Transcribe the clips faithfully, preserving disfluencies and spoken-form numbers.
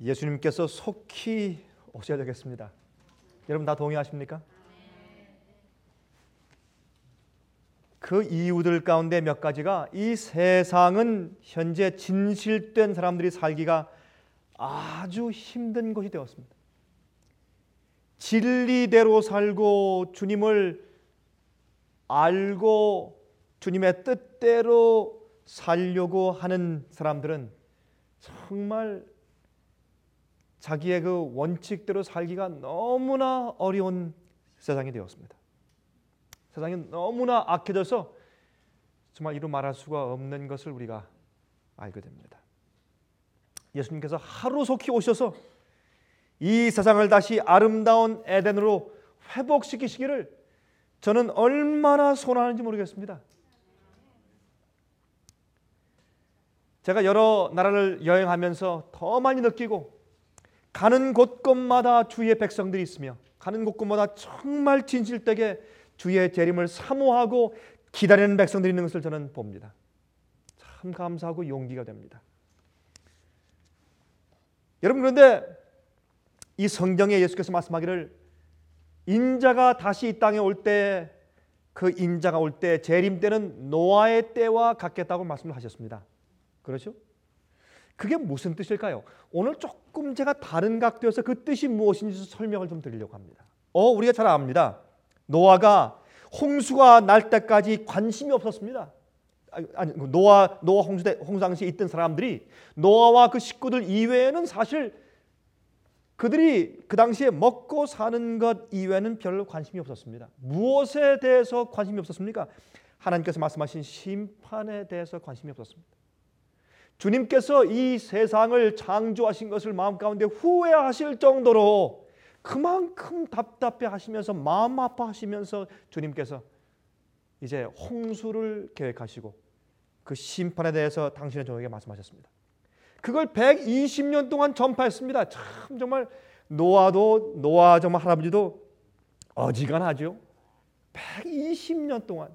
예수님께서 속히 오셔야 되겠습니다. 여러분 다 동의하십니까? 그 이유들 가운데 몇 가지가 이 세상은 현재 진실된 사람들이 살기가 아주 힘든 곳이 되었습니다. 진리대로 살고 주님을 알고 주님의 뜻대로 살려고 하는 사람들은 정말 자기의 그 원칙대로 살기가 너무나 어려운 세상이 되었습니다. 세상이 너무나 악해져서 정말 이루 말할 수가 없는 것을 우리가 알게 됩니다. 예수님께서 하루속히 오셔서 이 세상을 다시 아름다운 에덴으로 회복시키시기를 저는 얼마나 소원하는지 모르겠습니다. 제가 여러 나라를 여행하면서 더 많이 느끼고 가는 곳곳마다 주의 백성들이 있으며 가는 곳곳마다 정말 진실되게 주의 재림을 사모하고 기다리는 백성들이 있는 것을 저는 봅니다. 참 감사하고 용기가 됩니다. 여러분, 그런데 이 성경에 예수께서 말씀하기를 인자가 다시 이 땅에 올 때, 그 인자가 올 때 재림 때는 노아의 때와 같겠다고 말씀을 하셨습니다. 그렇죠? 그게 무슨 뜻일까요? 오늘 조금 제가 다른 각도에서 그 뜻이 무엇인지 설명을 좀 드리려고 합니다. 어, 우리가 잘 압니다. 노아가 홍수가 날 때까지 관심이 없었습니다. 아니, 노아 노아 홍수 때 홍수 당시에 있던 사람들이 노아와 그 식구들 이외에는 사실 그들이 그 당시에 먹고 사는 것 이외에는 별로 관심이 없었습니다. 무엇에 대해서 관심이 없었습니까? 하나님께서 말씀하신 심판에 대해서 관심이 없었습니다. 주님께서 이 세상을 창조하신 것을 마음 가운데 후회하실 정도로 그만큼 답답해 하시면서 마음 아파하시면서 주님께서 이제 홍수를 계획하시고 그 심판에 대해서 당신의 종에게 말씀하셨습니다. 그걸 백이십 년 동안 전파했습니다. 참 정말 노아도 노아 정말 할아버지도 어지간하죠. 백이십 년 동안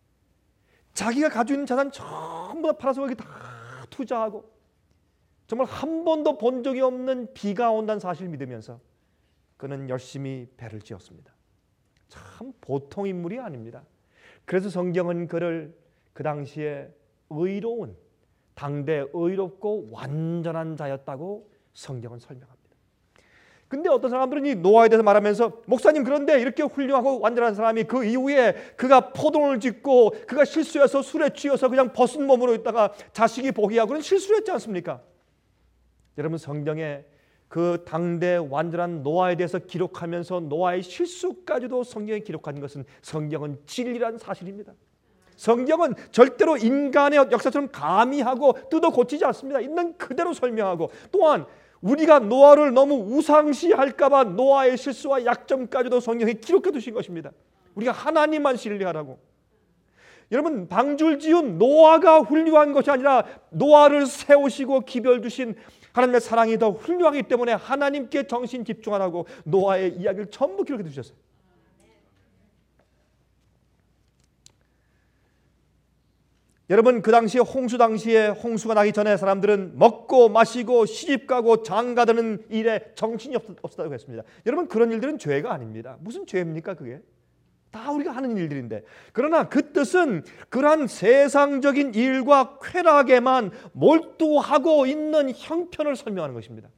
자기가 가지고 있는 자산 전부 다 팔아서 거기 다 투자하고 정말 한 번도 본 적이 없는 비가 온다는 사실을 믿으면서 그는 열심히 배를 지었습니다. 참 보통 인물이 아닙니다. 그래서 성경은 그를 그 당시에 의로운, 당대 의롭고 완전한 자였다고 성경은 설명합니다. 근데 어떤 사람들은 이 노아에 대해서 말하면서 목사님, 그런데 이렇게 훌륭하고 완전한 사람이 그 이후에 그가 포도를 짓고 그가 실수해서 술에 취해서 그냥 벗은 몸으로 있다가 자식이 포기하고 그런 실수를 했지 않습니까? 여러분, 성경에 그 당대 완전한 노아에 대해서 기록하면서 노아의 실수까지도 성경에 기록한 것은 성경은 진리란 사실입니다. 성경은 절대로 인간의 역사처럼 가미하고 뜯어 고치지 않습니다. 있는 그대로 설명하고, 또한 우리가 노아를 너무 우상시할까 봐 노아의 실수와 약점까지도 성경에 기록해 두신 것입니다. 우리가 하나님만 신뢰하라고. 여러분, 방주를 지은 노아가 훌륭한 것이 아니라 노아를 세우시고 기별 주신 하나님의 사랑이 더 훌륭하기 때문에 하나님께 정신 집중하라고 노아의 이야기를 전부 기록해 두셨어요. 여러분, 그 당시에 홍수 당시에 홍수가 나기 전에 사람들은 먹고 마시고 시집가고 장가드는 일에 정신이 없, 없었다고 했습니다. 여러분, 그런 일들은 죄가 아닙니다. 무슨 죄입니까 그게? 다 우리가 하는 일들인데, 그러나 그 뜻은 그러한 세상적인 일과 쾌락에만 몰두하고 있는 형편을 설명하는 것입니다.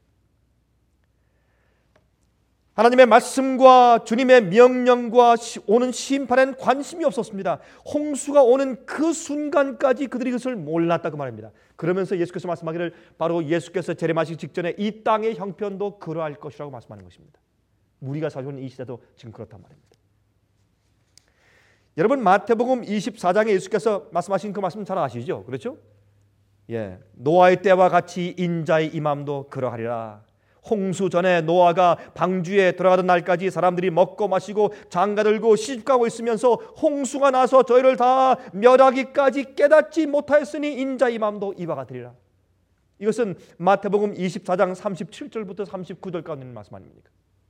하나님의 말씀과 주님의 명령과 오는 심판엔 관심이 없었습니다. 홍수가 오는 그 순간까지 그들이 그것을 몰랐다고 말합니다. 그러면서 예수께서 말씀하기를 바로 예수께서 재림하시기 직전에 이 땅의 형편도 그러할 것이라고 말씀하는 것입니다. 우리가 살고 있는 이 시대도 지금 그렇단 말입니다. 여러분, 마태복음 이십사 장에 예수께서 말씀하신 그 말씀 잘 아시죠? 그렇죠? 예, 노아의 때와 같이 인자의 임함도 그러하리라. 홍수 전에 노아가 방주에 들어가던 날까지 사람들이 먹고 마시고 장가들고 시집가고 있으면서 홍수가 나서 저희를 다 멸하기까지 깨닫지 못하였으니 인자의 임함도 이와 같으리라. 이것은 마태복음 이십사 장 삼십칠 절부터 삼십구 절 가운데 있는 말씀 아닙니까?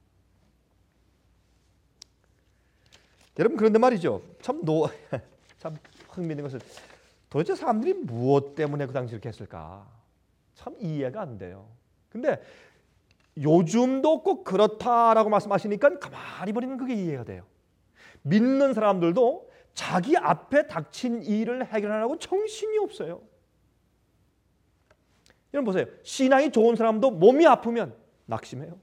여러분, 그런데 말이죠. 참 노, 참 흥미있는 것은 도대체 사람들이 무엇 때문에 그 당시 이렇게 했을까? 참 이해가 안 돼요. 근데 요즘도 꼭 그렇다라고 말씀하시니까 가만히 보니까 그게 이해가 돼요. 믿는 사람들도 자기 앞에 닥친 일을 해결하려고 정신이 없어요. 여러분 보세요. 신앙이 좋은 사람도 몸이 아프면 낙심해요.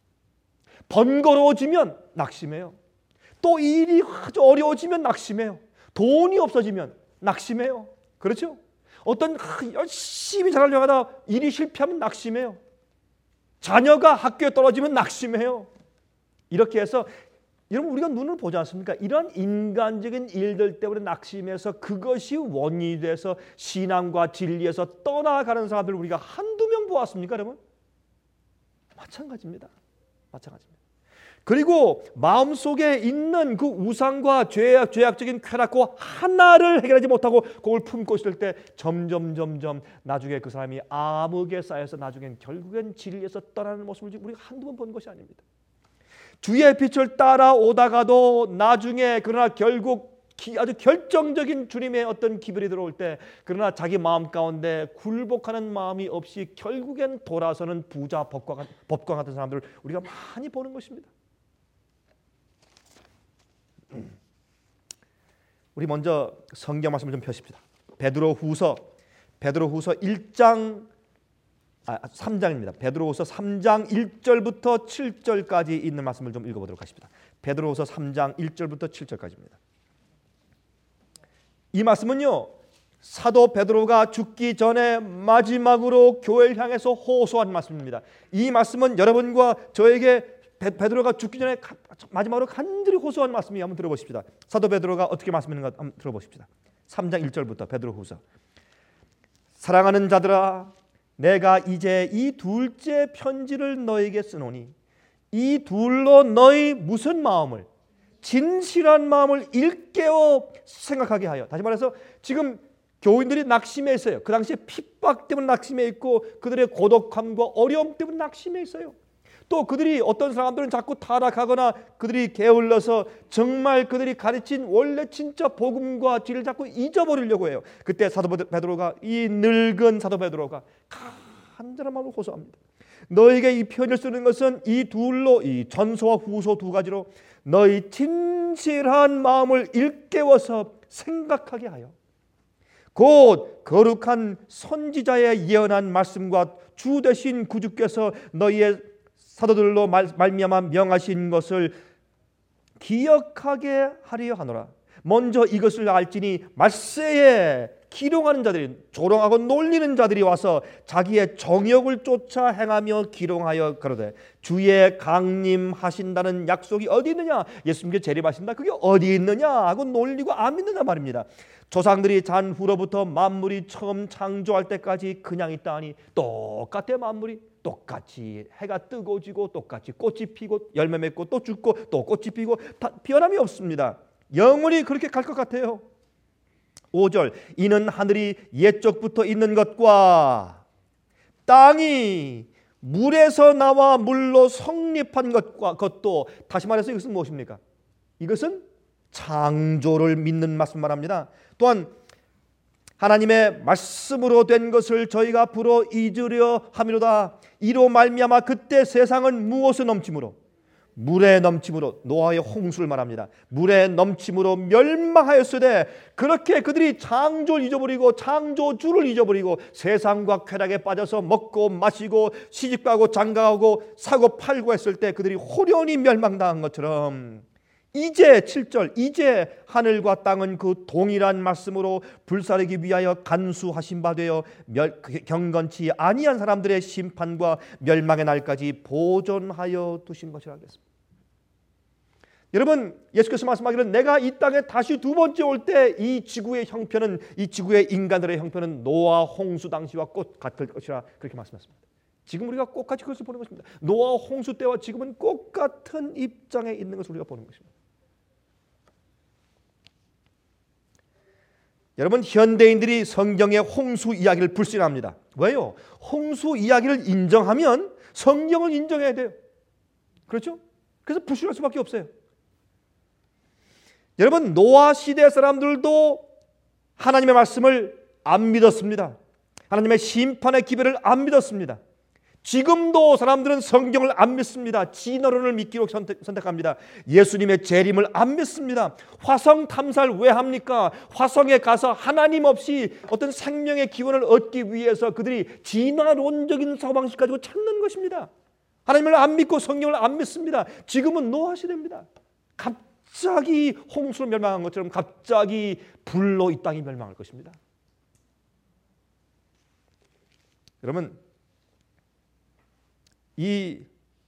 번거로워지면 낙심해요. 또 일이 아주 어려워지면 낙심해요. 돈이 없어지면 낙심해요. 그렇죠? 어떤 열심히 잘하려고 하다 일이 실패하면 낙심해요. 자녀가 학교에 떨어지면 낙심해요. 이렇게 해서 여러분 우리가 눈을 보지 않습니까? 이런 인간적인 일들 때문에 낙심해서 그것이 원인이 돼서 신앙과 진리에서 떠나가는 사람들을 우리가 한두 명 보았습니까, 여러분? 마찬가지입니다. 마찬가지입니다. 그리고 마음속에 있는 그 우상과 죄악, 죄악적인 쾌락과 하나를 해결하지 못하고 그걸 품고 있을 때 점점 점점 나중에 그 사람이 암흑에 쌓여서 나중엔 결국엔 진리에서 떠나는 모습을 우리가 한두 번 본 것이 아닙니다. 주의 빛을 따라오다가도 나중에 그러나 결국 아주 결정적인 주님의 어떤 기별이 들어올 때 그러나 자기 마음 가운데 굴복하는 마음이 없이 결국엔 돌아서는 부자 법과, 법과 같은 사람들을 우리가 많이 보는 것입니다. 우리 먼저 성경 말씀을 좀 펴십시다. 베드로후서 베드로후서 일 장 아, 삼 장입니다. 베드로후서 삼 장 일 절부터 칠 절까지 있는 말씀을 좀 읽어보도록 하십니다. 베드로후서 삼 장 일 절부터 칠 절까지입니다. 이 말씀은요, 사도 베드로가 죽기 전에 마지막으로 교회를 향해서 호소한 말씀입니다. 이 말씀은 여러분과 저에게 베드로가 죽기 전에 마지막으로 간절히 호소한 말씀이 한번 들어보십시다. 사도 베드로가 어떻게 말씀하는가 한번 들어보십시다. 삼 장 일 절부터 베드로후서. 사랑하는 자들아, 내가 이제 이 둘째 편지를 너에게 쓰노니 이 둘로 너희 무슨 마음을, 진실한 마음을 일깨워 생각하게 하여. 다시 말해서 지금 교인들이 낙심해 있어요. 그 당시에 핍박 때문에 낙심해 있고 그들의 고독함과 어려움 때문에 낙심해 있어요. 또 그들이 어떤 사람들은 자꾸 타락하거나 그들이 게을러서 정말 그들이 가르친 원래 진짜 복음과 진리를 자꾸 잊어버리려고 해요. 그때 사도 베드로가, 이 늙은 사도 베드로가 간절한 마음으로 호소합니다. 너에게 이 편지를 쓰는 것은 이 둘로, 이 전서와 후서 두 가지로 너희 진실한 마음을 일깨워서 생각하게 하여 곧 거룩한 선지자의 예언한 말씀과 주 되신 구주께서 너희의 사도들로 말미암아 명하신 것을 기억하게 하려 하노라. 먼저 이것을 알지니 말세에 기롱하는 자들이, 조롱하고 놀리는 자들이 와서 자기의 정욕을 쫓아 행하며 기롱하여 가로되 주의 강림하신다는 약속이 어디 있느냐, 예수님께 재림하신다, 그게 어디 있느냐 하고 놀리고 안 믿는단 말입니다. 조상들이 잔 후로부터 만물이 처음 창조할 때까지 그냥 있다 하니 똑같아. 만물이 똑같이 해가 뜨고 지고 똑같이 꽃이 피고 열매 맺고 또 죽고 또 꽃이 피고 변함이 없습니다. 영원히 그렇게 갈 것 같아요. 오 절, 이는 하늘이 옛적부터 있는 것과 땅이 물에서 나와 물로 성립한 것과 것도, 다시 말해서 이것은 무엇입니까? 이것은 창조를 믿는 말씀 말합니다. 또한 하나님의 말씀으로 된 것을 저희가 불어 잊으려 함이로다. 이로 말미암아 그때 세상은 무엇을 넘침으로, 물에 넘침으로, 노아의 홍수를 말합니다. 물에 넘침으로 멸망하였으되 그렇게 그들이 창조를 잊어버리고 창조주를 잊어버리고 세상과 쾌락에 빠져서 먹고 마시고 시집가고 장가가고 사고 팔고 했을 때 그들이 호련히 멸망당한 것처럼 이제 칠 절, 이제 하늘과 땅은 그 동일한 말씀으로 불사르기 위하여 간수하신 바 되어 멸, 경건치 아니한 사람들의 심판과 멸망의 날까지 보존하여 두신 것이라 하겠습니다. 여러분, 예수께서 말씀하기를 내가 이 땅에 다시 두 번째 올 때 이 지구의 형편은, 이 지구의 인간들의 형편은 노아 홍수 당시와 꽃 같을 것이라 그렇게 말씀하셨습니다. 지금 우리가 꽃같이 그것을 보는 것입니다. 노아 홍수 때와 지금은 꽃같은 입장에 있는 것을 우리가 보는 것입니다. 여러분, 현대인들이 성경의 홍수 이야기를 불신합니다. 왜요? 홍수 이야기를 인정하면 성경을 인정해야 돼요. 그렇죠? 그래서 불신할 수밖에 없어요. 여러분, 노아 시대 사람들도 하나님의 말씀을 안 믿었습니다. 하나님의 심판의 기별을 안 믿었습니다. 지금도 사람들은 성경을 안 믿습니다. 진화론을 믿기로 선택, 선택합니다. 예수님의 재림을 안 믿습니다. 화성 탐사를 왜 합니까? 화성에 가서 하나님 없이 어떤 생명의 기원을 얻기 위해서 그들이 진화론적인 사고방식 가지고 찾는 것입니다. 하나님을 안 믿고 성경을 안 믿습니다. 지금은 노아 시대입니다. 갑자기 홍수로 멸망한 것처럼 갑자기 불로 이 땅이 멸망할 것입니다. 여러분, 이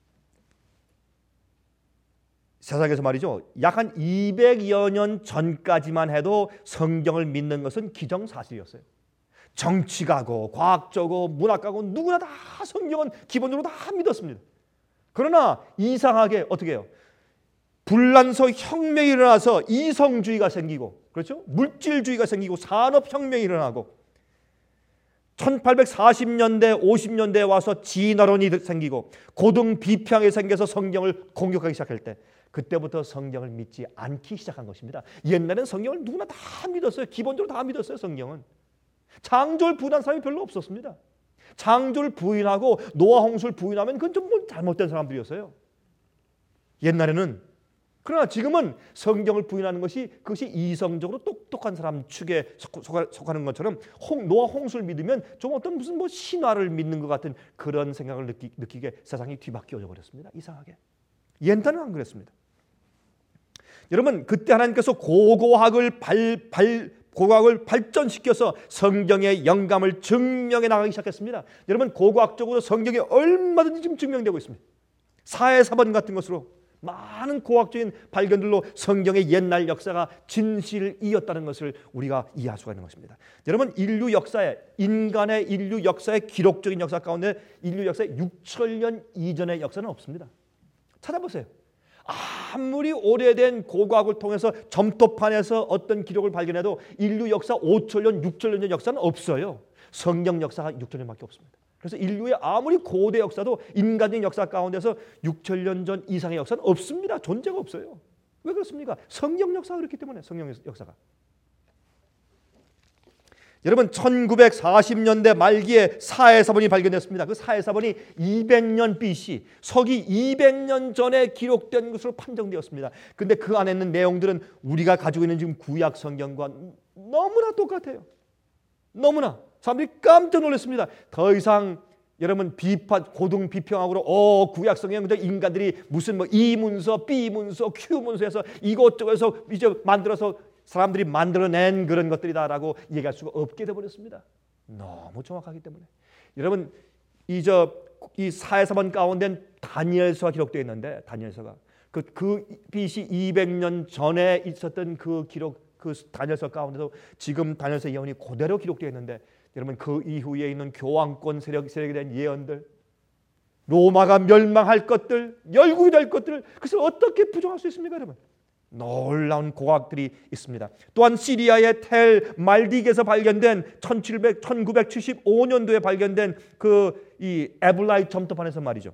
세상에서 말이죠, 약 한 이백여 년 전까지만 해도 성경을 믿는 것은 기정사실이었어요. 정치가고 과학자고 문학가고 누구나 다 성경은 기본적으로 다 믿었습니다. 그러나 이상하게 어떻게 해요? 불란서 혁명이 일어나서 이성주의가 생기고, 그렇죠? 물질주의가 생기고 산업혁명이 일어나고, 천팔백사십 년대 오십 년대에 와서 진화론이 생기고 고등 비평이 생겨서 성경을 공격하기 시작할 때, 그때부터 성경을 믿지 않기 시작한 것입니다. 옛날에는 성경을 누구나 다 믿었어요. 기본적으로 다 믿었어요. 성경은 창조를 부인한 사람이 별로 없었습니다. 창조를 부인하고 노아 홍수를 부인하면 그건 좀 뭐 잘못된 사람들이었어요, 옛날에는. 그러나 지금은 성경을 부인하는 것이 그것이 이성적으로 똑똑한 사람 축에 속하는 것처럼 홍, 노아 홍수를 믿으면 좀 어떤 무슨 뭐 신화를 믿는 것 같은 그런 생각을 느끼, 느끼게 세상이 뒤바뀌어져 버렸습니다. 이상하게. 옛날은 안 그랬습니다. 여러분, 그때 하나님께서 고고학을 발, 발, 고고학을 발전시켜서 성경의 영감을 증명해 나가기 시작했습니다. 여러분, 고고학적으로 성경이 얼마든지 지금 증명되고 있습니다. 사회사본 같은 것으로 많은 고학적인 발견들로 성경의 옛날 역사가 진실을 이었다는 것을 우리가 이해할 수가 있는 것입니다. 여러분, 인류 역사에, 인간의 인류 역사의 기록적인 역사 가운데 인류 역사의 육천 년 이전의 역사는 없습니다. 찾아보세요. 아무리 오래된 고고학을 통해서 점토판에서 어떤 기록을 발견해도 인류 역사 오천 년, 육천 년 전 역사는 없어요. 성경 역사가 육천 년밖에 없습니다. 그래서 인류의 아무리 고대 역사도 인간적인 역사 가운데서 육천 년 전 이상의 역사는 없습니다. 존재가 없어요. 왜 그렇습니까? 성경 역사가 그렇기 때문에. 성경 역사가. 여러분, 천구백사십 년대 말기에 사해사본이 발견됐습니다. 그 사해사본이 이백 년 비씨, 서기 이백 년 전에 기록된 것으로 판정되었습니다. 근데 그 안에 있는 내용들은 우리가 가지고 있는 지금 구약 성경과 너무나 똑같아요. 너무나. 사람들이 깜짝 놀랐습니다. 더 이상 여러분 비판, 고등 비평학으로 어 구약 성경 인간들이 무슨 뭐 이 문서, B 문서, Q 문서에서 이것저것에서 이제 만들어서 사람들이 만들어낸 그런 것들이다라고 얘기할 수가 없게 되어버렸습니다. 너무 정확하기 때문에. 여러분, 이 저 이 사해사본 가운데 다니엘서가 기록되어 있는데, 다니엘서가 그, 그 비씨 이백 년 전에 있었던 그 기록, 그 다니엘서 가운데도 지금 다니엘서 예언이 그대로 기록되어 있는데, 여러분, 그 이후에 있는 교황권 세력, 세력에 대한 예언들, 로마가 멸망할 것들, 열국이 될 것들, 그것을 어떻게 부정할 수 있습니까, 여러분? 놀라운 고학들이 있습니다. 또한 시리아의 텔 말딕에서 발견된 천칠백, 천구백칠십오 년도에 발견된 그 이 에블라이 점토판에서 말이죠.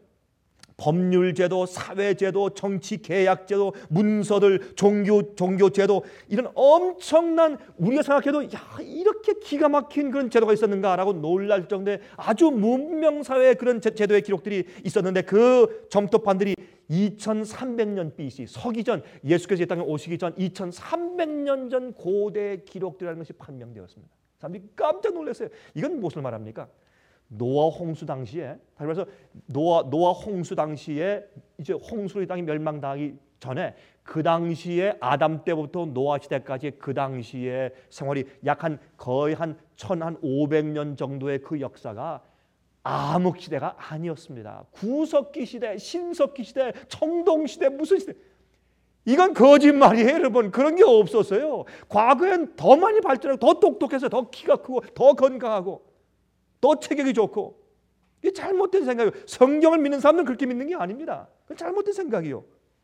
법률제도, 사회제도, 정치계약제도, 문서들, 종교, 종교제도, 이런 엄청난, 우리가 생각해도 야 이렇게 기가 막힌 그런 제도가 있었는가라고 놀랄 정도의 아주 문명사회의 그런 제도의 기록들이 있었는데, 그 점토판들이 이천삼백 년 비씨, 서기전, 예수께서 이 땅에 오시기 전 이천삼백 년 전 고대 기록들이라는 것이 판명되었습니다. 사람들이 깜짝 놀랐어요. 이건 무엇을 말합니까? 노아 홍수 당시에, 다시 말해서 노아 노아 홍수 당시에 이제 홍수로 이 땅이 멸망당하기 전에, 그 당시에 아담 때부터 노아 시대까지 그 당시에 생활이 약 한 거의 한 천오백 년 정도의 그 역사가 암흑 시대가 아니었습니다. 구석기 시대, 신석기 시대, 청동 시대, 무슨 시대? 이건 거짓말이에요, 여러분. 그런 게 없었어요. 과거엔 더 많이 발전하고 더 똑똑해서 더 키가 크고 더 건강하고 더 체격이 좋고. 이게 잘못된 생각이에요. 성경을 믿는 사람들은 그렇게 믿는 게 아닙니다. 그건 잘못된 생각이에요.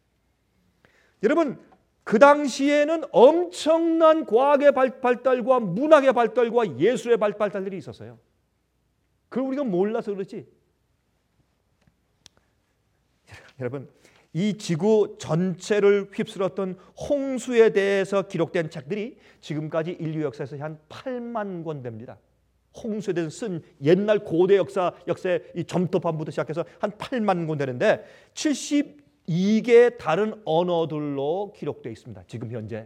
여러분, 그 당시에는 엄청난 과학의 발달과 문학의 발달과 예술의 발달들이 있었어요. 그걸 우리가 몰라서 그렇지. 여러분, 이 지구 전체를 휩쓸었던 홍수에 대해서 기록된 책들이 지금까지 인류 역사에서 한 팔만 권 됩니다. 홍수에 대해서 쓴 옛날 고대 역사 역사의 이 점토판부터 시작해서 한 팔만 권 되는데 칠십이 개의 다른 언어들로 기록되어 있습니다. 지금 현재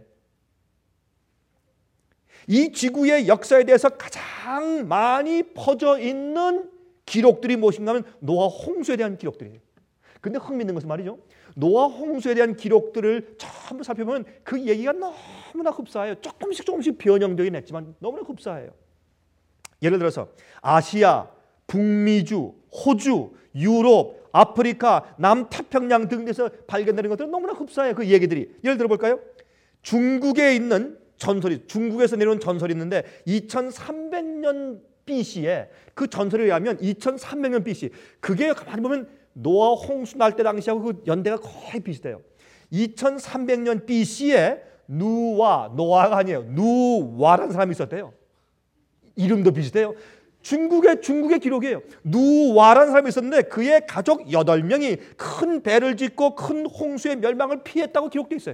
이 지구의 역사에 대해서 가장 많이 퍼져 있는 기록들이 무엇인가 하면 노아 홍수에 대한 기록들이에요. 근데 흥미있는 것은 말이죠, 노아 홍수에 대한 기록들을 전부 살펴보면 그 얘기가 너무나 흡사해요. 조금씩 조금씩 변형되긴 했지만 너무나 흡사해요. 예를 들어서 아시아, 북미주, 호주, 유럽, 아프리카, 남태평양 등에서 발견되는 것들은 너무나 흡사해요. 그 얘기들이. 예를 들어볼까요? 중국에 있는 전설이, 중국에서 내려온 전설이 있는데 이천삼백 년 비씨에 그 전설에 의하면 이천삼백 년 비씨, 그게 가만히 보면 노아 홍수 날 때 당시하고 그 연대가 거의 비슷해요. 이천삼백 년 비씨에 누와, 노아가 아니에요, 누와라는 사람이 있었대요. 이름도 비슷해요. 중국의 중국의 기록이에요. 누와라는 사람이 있었는데 그의 가족 여덟 명이 큰 배를 짓고 큰 홍수의 멸망을 피했다고 기록되어 있어요.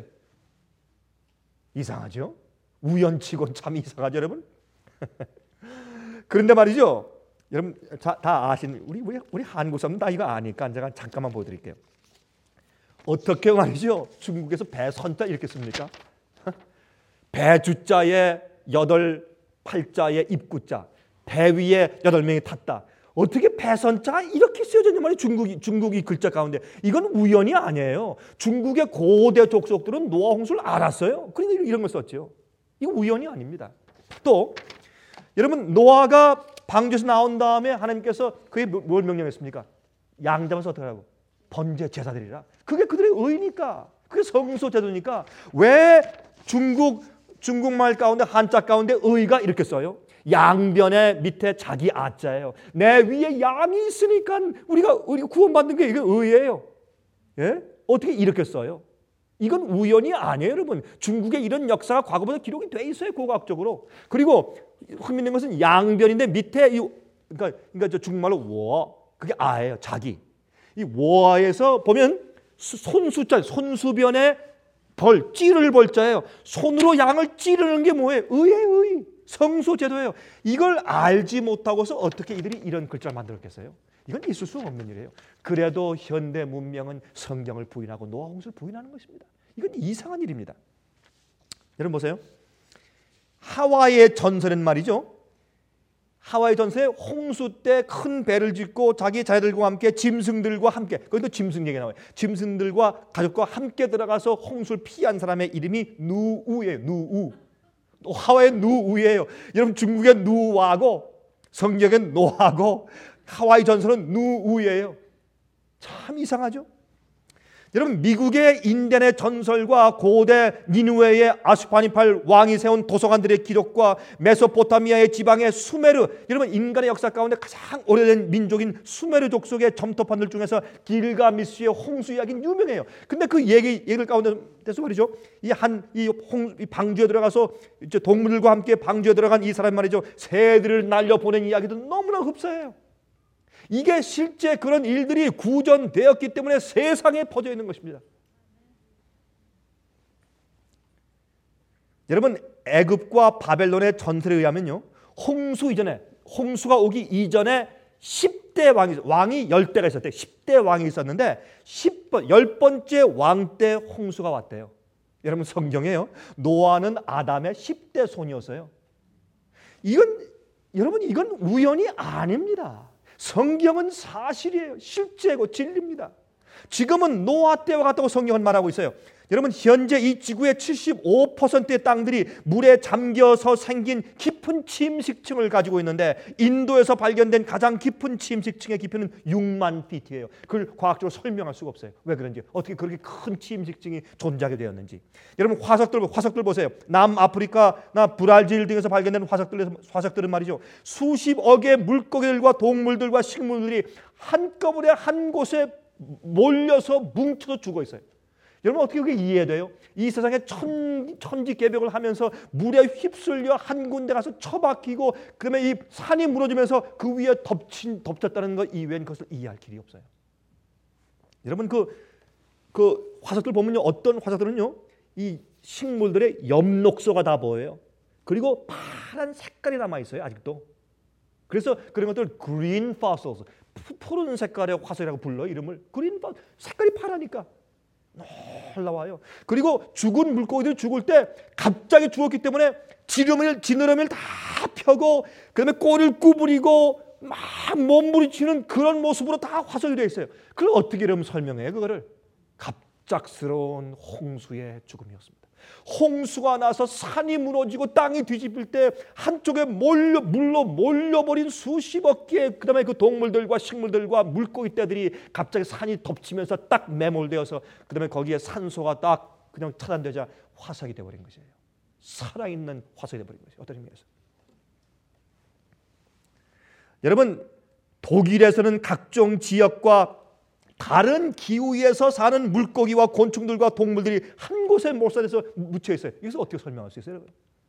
이상하죠? 우연치곤 참 이상하죠, 여러분? 그런데 말이죠, 여러분 다, 다 아시는 우리 우리 우리 한국 사람은 다 이거 아니까 제가 잠깐만 보여드릴게요. 어떻게 말이죠? 중국에서 배 선자 이렇게 씁니까? 배 주자에 여덟 팔자에 입구자, 배 위에 여덟 명이 탔다. 어떻게 배선자 이렇게 쓰여졌냐 말이에요. 중국이 중국이 글자 가운데 이건 우연이 아니에요. 중국의 고대 족속들은 노아 홍수를 알았어요. 그러니까 이런 걸 썼죠. 이거 우연이 아닙니다. 또 여러분 노아가 방주에서 나온 다음에 하나님께서 그에 뭘 명령했습니까? 양 잡아서 어떻게 하라고? 번제 제사드리라. 그게 그들의 의니까, 그게 성소 제도니까. 왜 중국 중국말 가운데 한자 가운데 의가 이렇게 써요? 양변의 밑에 자기 아자예요. 내 위에 양이 있으니까 우리가 우리가 구원받는 게 이게 의예요. 예? 어떻게 이렇게 써요? 이건 우연이 아니에요, 여러분. 중국의 이런 역사가 과거보다 기록이 돼 있어요, 고고학적으로. 그리고 흥미있는 것은 양변인데 밑에 이 그러니까 그러니까 저 중국말로 워, 그게 아예요, 자기. 이 워에서 보면 손수자, 손수변에 벌, 찌를 벌자예요. 손으로 양을 찌르는 게 뭐예요? 의예요, 의. 성소 제도예요. 이걸 알지 못하고서 어떻게 이들이 이런 글자를 만들었겠어요? 이건 있을 수 없는 일이에요. 그래도 현대 문명은 성경을 부인하고 노아 홍수를 부인하는 것입니다. 이건 이상한 일입니다. 여러분 보세요. 하와이의 전설은 말이죠, 하와이 전설에 홍수 때 큰 배를 짓고 자기 자녀들과 함께 짐승들과 함께, 거기도 짐승 얘기 나와요. 짐승들과 가족과 함께 들어가서 홍수를 피한 사람의 이름이 누우예요. 누우. 또 하와이의 누우예요. 여러분 중국의 누와고 성경엔 노하고 하와이 전설은 누우예요. 참 이상하죠? 여러분 미국의 인디안의 전설과 고대 니누웨의 아슈파니팔 왕이 세운 도서관들의 기록과 메소포타미아의 지방의 수메르, 여러분 인간의 역사 가운데 가장 오래된 민족인 수메르 족속의 점토판들 중에서 길가미스의 홍수 이야기는 유명해요. 근데 그 얘기 얘기를 가운데서 말이죠, 이 한 이 홍 이 방주에 들어가서 이제 동물들과 함께 방주에 들어간 이 사람 말이죠, 새들을 날려 보낸 이야기도 너무나 흡사해요. 이게 실제 그런 일들이 구전되었기 때문에 세상에 퍼져 있는 것입니다. 여러분 애굽과 바벨론의 전설에 의하면요, 홍수 이전에, 홍수가 오기 이전에 십 대 왕이, 왕이 열 대가 있었대요. 십 대 왕이 있었는데 십 번, 열 번째 왕 때 홍수가 왔대요. 여러분 성경에요, 노아는 아담의 십 대 손이었어요. 이건 여러분 이건 우연이 아닙니다. 성경은 사실이에요. 실제고 진리입니다. 지금은 노아 때와 같다고 성경은 말하고 있어요. 여러분 현재 이 지구의 칠십오 퍼센트의 땅들이 물에 잠겨서 생긴 깊은 침식층을 가지고 있는데 인도에서 발견된 가장 깊은 침식층의 깊이는 육만 피트예요. 그걸 과학적으로 설명할 수가 없어요. 왜 그런지, 어떻게 그렇게 큰 침식층이 존재하게 되었는지. 여러분 화석들 화석들 보세요. 남아프리카나 브라질 등에서 발견된 화석들 화석들은 말이죠, 수십억의 물고기들과 동물들과 식물들이 한꺼번에 한 곳에 몰려서 뭉쳐서 죽어 있어요. 여러분 어떻게 그게 이해돼요? 이 세상에 천, 천지개벽을 하면서 물에 휩쓸려 한 군데 가서 처박히고 그다음에 이 산이 무너지면서 그 위에 덮친, 덮쳤다는 것 이외엔 그것을 이해할 길이 없어요. 여러분 그, 그 화석들 보면요, 어떤 화석들은요 이 식물들의 엽록소가 다 보여요. 그리고 파란 색깔이 남아 있어요. 아직도. 그래서 그런 것들 green fossils, 푸른 색깔의 화석이라고 불러. 이름을 green fossils, 색깔이 파라니까 놀라워요. 그리고 죽은 물고기들 죽을 때 갑자기 죽었기 때문에 지느러미를, 지느러미를 다 펴고 그다음에 꼬리를 구부리고 막 몸부림치는 그런 모습으로 다 화석이 되어 있어요. 그걸 어떻게 이러면 설명해요? 그거를 갑작스러운 홍수의 죽음이었습니다. 홍수가 나서 산이 무너지고 땅이 뒤집힐 때 한쪽에 몰려, 물로 몰려버린 수십억 개의 그 다음에 그 동물들과 식물들과 물고기 떼들이 갑자기 산이 덮치면서 딱 매몰되어서 그 다음에 거기에 산소가 딱 그냥 차단되자 화석이 되어버린 것이에요. 살아있는 화석이 되어버린 것이에요. 어떤 의미에서. 여러분, 독일에서는 각종 지역과 다른 기후에서 사는 물고기와 곤충들과 동물들이 한 곳에 몰살해서 묻혀 있어요. 이것을 어떻게 설명할 수 있어요?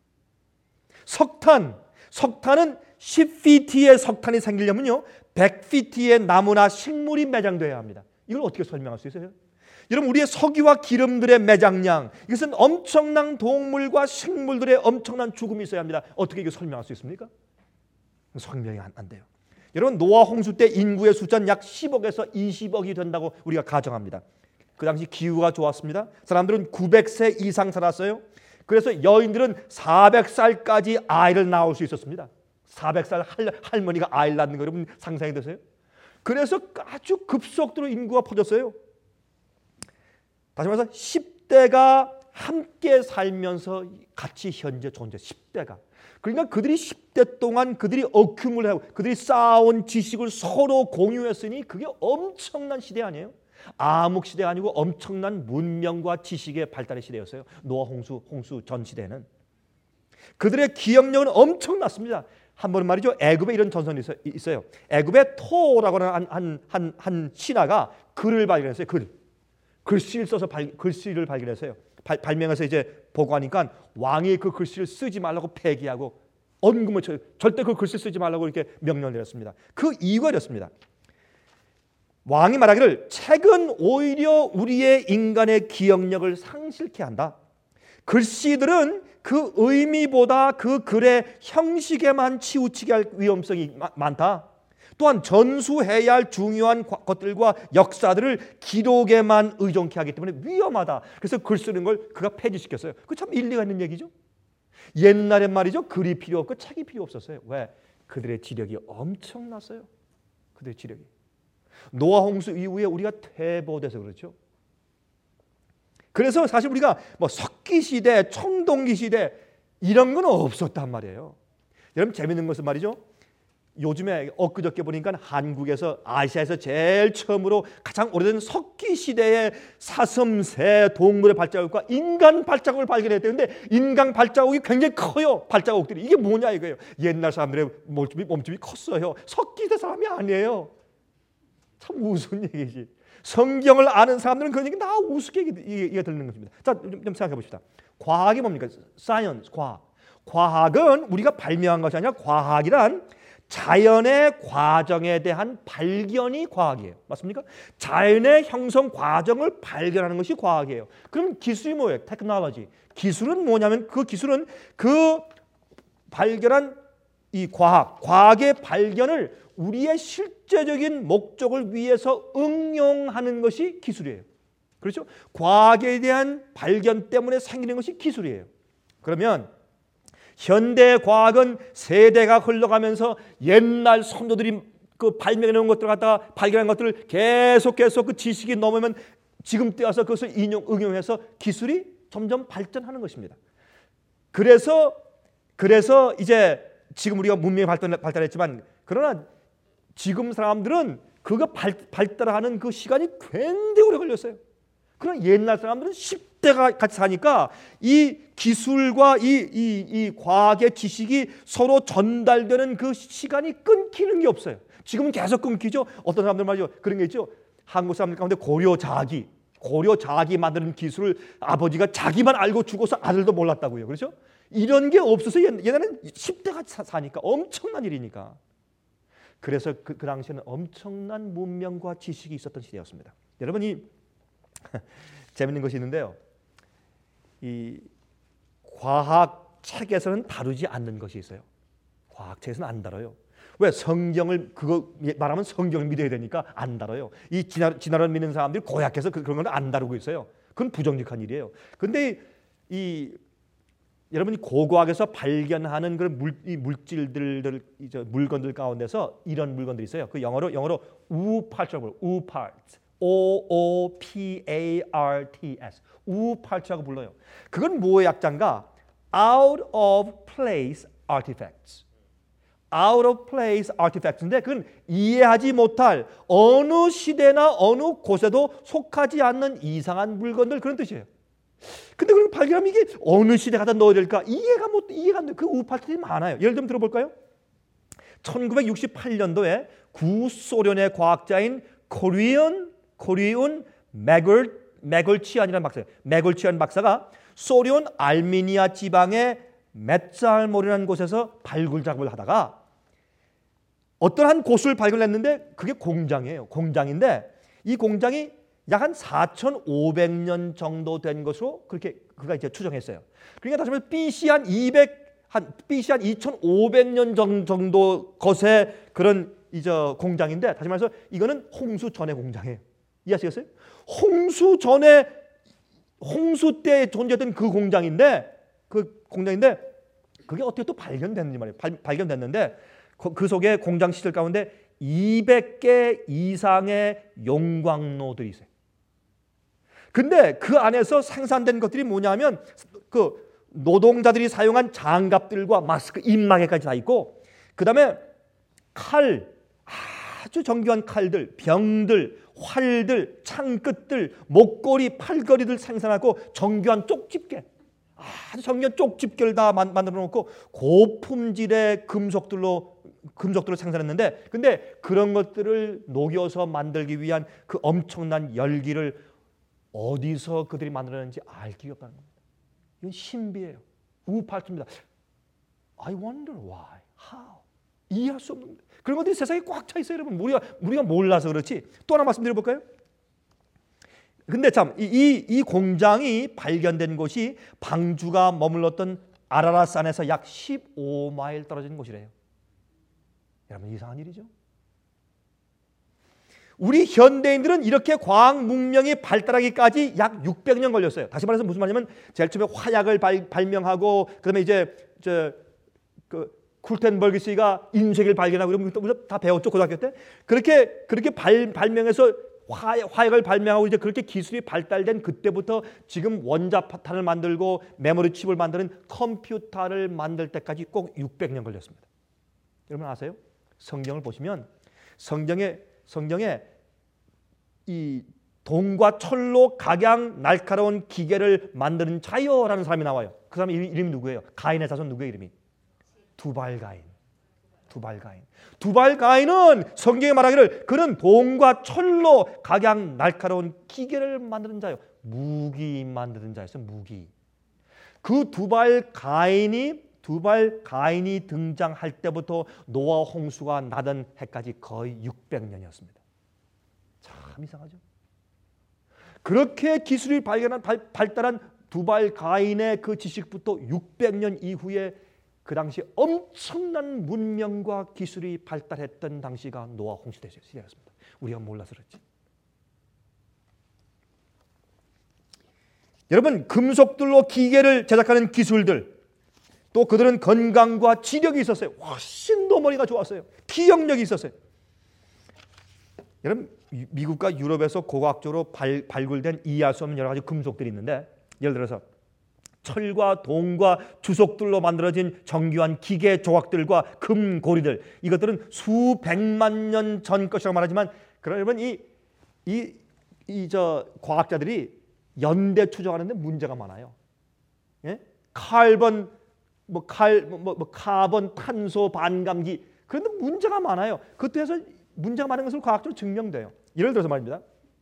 석탄, 석탄은 십 피트의 석탄이 생기려면요 백 피트의 나무나 식물이 매장돼야 합니다. 이걸 어떻게 설명할 수 있어요? 여러분, 우리의 석유와 기름들의 매장량, 이것은 엄청난 동물과 식물들의 엄청난 죽음이 있어야 합니다. 어떻게 이거 설명할 수 있습니까? 설명이 안, 안 돼요. 여러분, 노아 홍수 때 인구의 숫자는 약 십억에서 이십억이 된다고 우리가 가정합니다. 그 당시 기후가 좋았습니다. 사람들은 구백 세 이상 살았어요. 그래서 여인들은 사백 살까지 아이를 낳을 수 있었습니다. 사백 살 할, 할머니가 아이를 낳는 거 여러분 상상이 되세요? 그래서 아주 급속도로 인구가 퍼졌어요. 다시 말해서 십 대가 함께 살면서 같이 현재 존재, 십 대가. 그러니까 그들이 십 대 동안 그들이 어큐물 하고 그들이 쌓아온 지식을 서로 공유했으니 그게 엄청난 시대 아니에요? 암흑 시대가 아니고 엄청난 문명과 지식의 발달의 시대였어요. 노아 홍수, 홍수 전 시대는. 그들의 기억력은 엄청났습니다. 한 번은 말이죠, 애굽에 이런 전선이 있어요. 애굽의 토라고 하는 한, 한, 한 신하가 글을 발견했어요. 글. 글씨를 써서 발, 글씨를 발견했어요. 발, 발명해서 이제 보고하니까 왕이 그 글씨를 쓰지 말라고 폐기하고 언금을 쳐요. 절대 그 글씨 쓰지 말라고 이렇게 명령을 내렸습니다. 그 이유가 이렇습니다. 왕이 말하기를 책은 오히려 우리의 인간의 기억력을 상실케 한다. 글씨들은 그 의미보다 그 글의 형식에만 치우치게 할 위험성이 마, 많다. 또한 전수해야 할 중요한 것들과 역사들을 기록에만 의존케 하기 때문에 위험하다. 그래서 글 쓰는 걸 그가 폐지시켰어요. 그 참 일리가 있는 얘기죠. 옛날엔 말이죠, 글이 필요 없고 책이 필요 없었어요. 왜? 그들의 지력이 엄청났어요. 그들의 지력이. 노아 홍수 이후에 우리가 퇴보돼서 그렇죠. 그래서 사실 우리가 뭐 석기 시대, 청동기 시대 이런 건 없었단 말이에요. 여러분, 재밌는 것은 말이죠, 요즘에 엊그저께 보니까 한국에서 아시아에서 제일 처음으로 가장 오래된 석기 시대의 사슴새 동물의 발자국과 인간 발자국을 발견했대는데 인간 발자국이 굉장히 커요. 발자국들이. 이게 뭐냐 이거예요. 옛날 사람들의 몸집이, 몸집이 컸어요. 석기 시대 사람이 아니에요. 참 우스운 얘기지. 성경을 아는 사람들은 그런 얘기 다 우습게 얘기가 들리는 것입니다. 자, 좀, 좀 생각해 봅시다. 과학이 뭡니까? 사이언스, 과학. 과학은 우리가 발명한 것이 아니라 과학이란 자연의 과정에 대한 발견이 과학이에요. 맞습니까? 자연의 형성 과정을 발견하는 것이 과학이에요. 그럼 기술이 뭐예요? 테크놀로지. 기술은 뭐냐면 그 기술은 그 발견한 이 과학, 과학의 발견을 우리의 실제적인 목적을 위해서 응용하는 것이 기술이에요. 그렇죠? 과학에 대한 발견 때문에 생기는 것이 기술이에요. 그러면 현대 과학은 세대가 흘러가면서 옛날 선조들이 그 발명해 놓은 것들을 갖다가 발견한 것들을 계속 계속 그 지식이 넘으면 지금 때와서 그것을 인용 응용해서 기술이 점점 발전하는 것입니다. 그래서 그래서 이제 지금 우리가 문명이 발달, 발달했지만 그러나 지금 사람들은 그거 발, 발달하는 그 시간이 굉장히 오래 걸렸어요. 그러나 옛날 사람들은 십 대가 같이 사니까 이 기술과 이, 이, 이 과학의 지식이 서로 전달되는 그 시간이 끊기는 게 없어요. 지금은 계속 끊기죠. 어떤 사람들 말이죠. 그런 게 있죠. 한국 사람들 가운데 고려자기, 고려자기 만드는 기술을 아버지가 자기만 알고 죽어서 아들도 몰랐다고요. 그렇죠? 이런 게 없어서 옛날에는 십 대가 사니까 엄청난 일이니까. 그래서 그, 그 당시에는 엄청난 문명과 지식이 있었던 시대였습니다. 여러분이 재밌는 것이 있는데요. 이 과학 책에서는 다루지 않는 것이 있어요. 과학 책에서는 안 다뤄요. 왜? 성경을 그거 말하면 성경을 믿어야 되니까 안 다뤄요. 이 진화, 진화론 믿는 사람들이 고약해서 그런 걸 안 다루고 있어요. 그건 부정직한 일이에요. 근데 이 여러분이 고고학에서 발견하는 그런 물, 이 물질들, 이제 물건들 가운데서 이런 물건들이 있어요. 그 영어로 영어로 우팔트라고 불러요. 우팔트, O O P A R T S, 우팔트라고 불러요. 그건 뭐의 약자인가? Out of place artifacts. Out of place artifacts인데 그건 이해하지 못할 어느 시대나 어느 곳에도 속하지 않는 이상한 물건들 그런 뜻이에요. 근데 그걸 발견하면 이게 어느 시대 갖다 넣어야 될까? 이해가 못 이해가 안 돼. 그 우팔트들이 많아요. 예를 들면 들어볼까요? 천구백육십팔 년도에 구소련의 과학자인 코리온 코리온 맥을 맥을치안이라는 박사예요. 맥을치안 박사가 소련 알메니아 지방의 메짤몰이라는 곳에서 발굴 작업을 하다가 어떤 한 곳을 발견했는데 그게 공장이에요. 공장인데 이 공장이 약 한 사천오백 년 정도 된 것으로 그렇게 그가 이제 추정했어요. 그러니까 다시 말해서 비씨 한 이백 한 비씨 한 이천오백 년 정도 것의 그런 이제 공장인데 다시 말해서 이거는 홍수 전의 공장이에요. 이해하시겠어요? 홍수 전에 홍수 때 존재했던 그 공장인데 그 공장인데 그게 어떻게 또 발견됐는지 말이에요. 발, 발견됐는데 그, 그 속에 공장 시설 가운데 이백 개 이상의 용광로들이 있어요. 근데 그 안에서 생산된 것들이 뭐냐면 그 노동자들이 사용한 장갑들과 마스크, 입마개까지 다 있고 그다음에 칼, 아주 정교한 칼들, 병들, 활들, 창끝들, 목걸이, 팔걸이들 생산하고 정교한 쪽집게, 아주 정교한 쪽집게를 다 만들어 놓고 고품질의 금속들로 금속들을 생산했는데 근데 그런 것들을 녹여서 만들기 위한 그 엄청난 열기를 어디서 그들이 만들었는지 알 길이 없다는 겁니다. 이건 신비예요. 우팔트입니다. I wonder why, how. 이해할 수 없는 그런 것들이 세상에 꽉 차 있어요, 여러분. 우리가 우리가 몰라서 그렇지. 또 하나 말씀드려 볼까요? 근데 참 이 이 공장이 발견된 곳이 방주가 머물렀던 아라라산에서 약 십오 마일 떨어진 곳이래요. 여러분 이상한 일이죠. 우리 현대인들은 이렇게 과학 문명이 발달하기까지 약 육백 년 걸렸어요. 다시 말해서 무슨 말이냐면 제일 처음에 화약을 발, 발명하고 그다음에 이제 저 그 쿨텐버그스가 인쇄기를 발견하고 이런 거 다 배웠죠 고등학교 때. 그렇게 그렇게 발, 발명해서 화약, 화약을 발명하고 이제 그렇게 기술이 발달된 그때부터 지금 원자탄을 만들고 메모리 칩을 만드는 컴퓨터를 만들 때까지 꼭 육백 년 걸렸습니다. 여러분 아세요? 성경을 보시면 성경에 성경에 이 동과 철로 각양 날카로운 기계를 만드는 자여라는 사람이 나와요. 그 사람 이름이, 이름이 누구예요? 가인의 자손 누구예요? 이름이? 두발가인. 두발가인. 두발가인은 성경에 말하기를 그는 동과 철로 각양 날카로운 기계를 만드는 자요. 무기 만드는 자였어요. 무기. 그 두발가인이 두발가인이 등장할 때부터 노아 홍수가 나던 해까지 거의 육백 년이었습니다. 참 이상하죠. 그렇게 기술이 발견한 발, 발달한 두발가인의 그 지식부터 육백 년 이후에 그 당시 엄청난 문명과 기술이 발달했던 당시가 노아 홍수 시대였습니다. 우리가 몰라서 그렇지. 여러분 금속들로 기계를 제작하는 기술들 또 그들은 건강과 지력이 있었어요. 훨씬 더 머리가 좋았어요. 기억력이 있었어요. 여러분 미국과 유럽에서 고고학적으로 발, 발굴된 이해할 수 없는 여러 가지 금속들이 있는데 예를 들어서 철과 동과 주석들로 만들어진 정교한 기계 조각들과 금고리들 이것들은 수백만 년 전 것이라고 말하지만 그러면 이 이 이 저 과학자들이 연대 추정하는데 문제가 많아요. 예? 카본 뭐 칼 뭐 뭐 카본 탄소 반감기 그런데 문제가 많아요. 그때에서 문제가 많은 것으로 과학적으로 증명돼요. 예를 들어서 말입니다.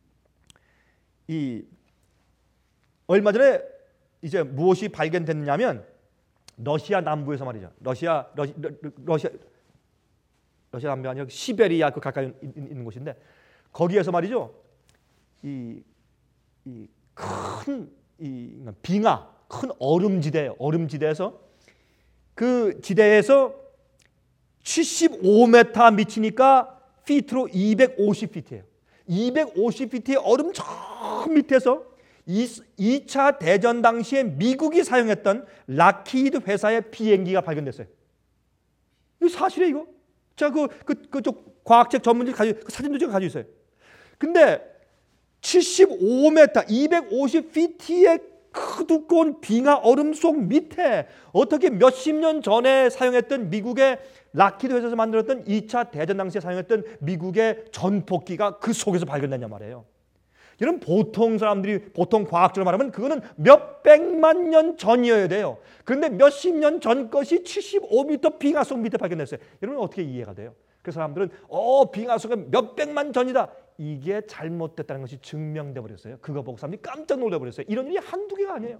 이 얼마 전에 이제 무엇이 발견됐냐면 러시아 남부에서 말이죠. 러시아 러시, 러시아 러시아 남부 아니라 시베리아 그 가까이 있는 곳인데 거기에서 말이죠. 이 이 큰 이 빙하, 큰 얼음지대, 얼음지대에서 그 지대에서 칠십오 미터 미치니까 피트로 이백오십 피트예요. 이백오십 피트의 얼음 저 밑에서 이 차 대전 당시에 미국이 사용했던 락히드 회사의 비행기가 발견됐어요. 이거 사실이에요, 이거. 자, 그, 그, 그쪽 과학책 전문지 가지고, 그 사진도 제가 가지고 있어요. 근데 칠십오 미터, 이백오십 피트의 그 두꺼운 빙하 얼음 속 밑에 어떻게 몇십 년 전에 사용했던 미국의 락히드 회사에서 만들었던 이 차 대전 당시에 사용했던 미국의 전폭기가 그 속에서 발견됐냐 말이에요. 여러분, 보통 사람들이 보통 과학적으로 말하면 그거는 몇백만 년 전이어야 돼요. 그런데 몇십 년 전 것이 칠십오 미터 빙하 속 밑에 발견됐어요. 여러분, 어떻게 이해가 돼요? 그 사람들은 어 빙하 속에 몇백만 전이다. 이게 잘못됐다는 것이 증명돼 버렸어요. 그거 보고 사람들이 깜짝 놀라 버렸어요. 이런 일이 한두 개가 아니에요.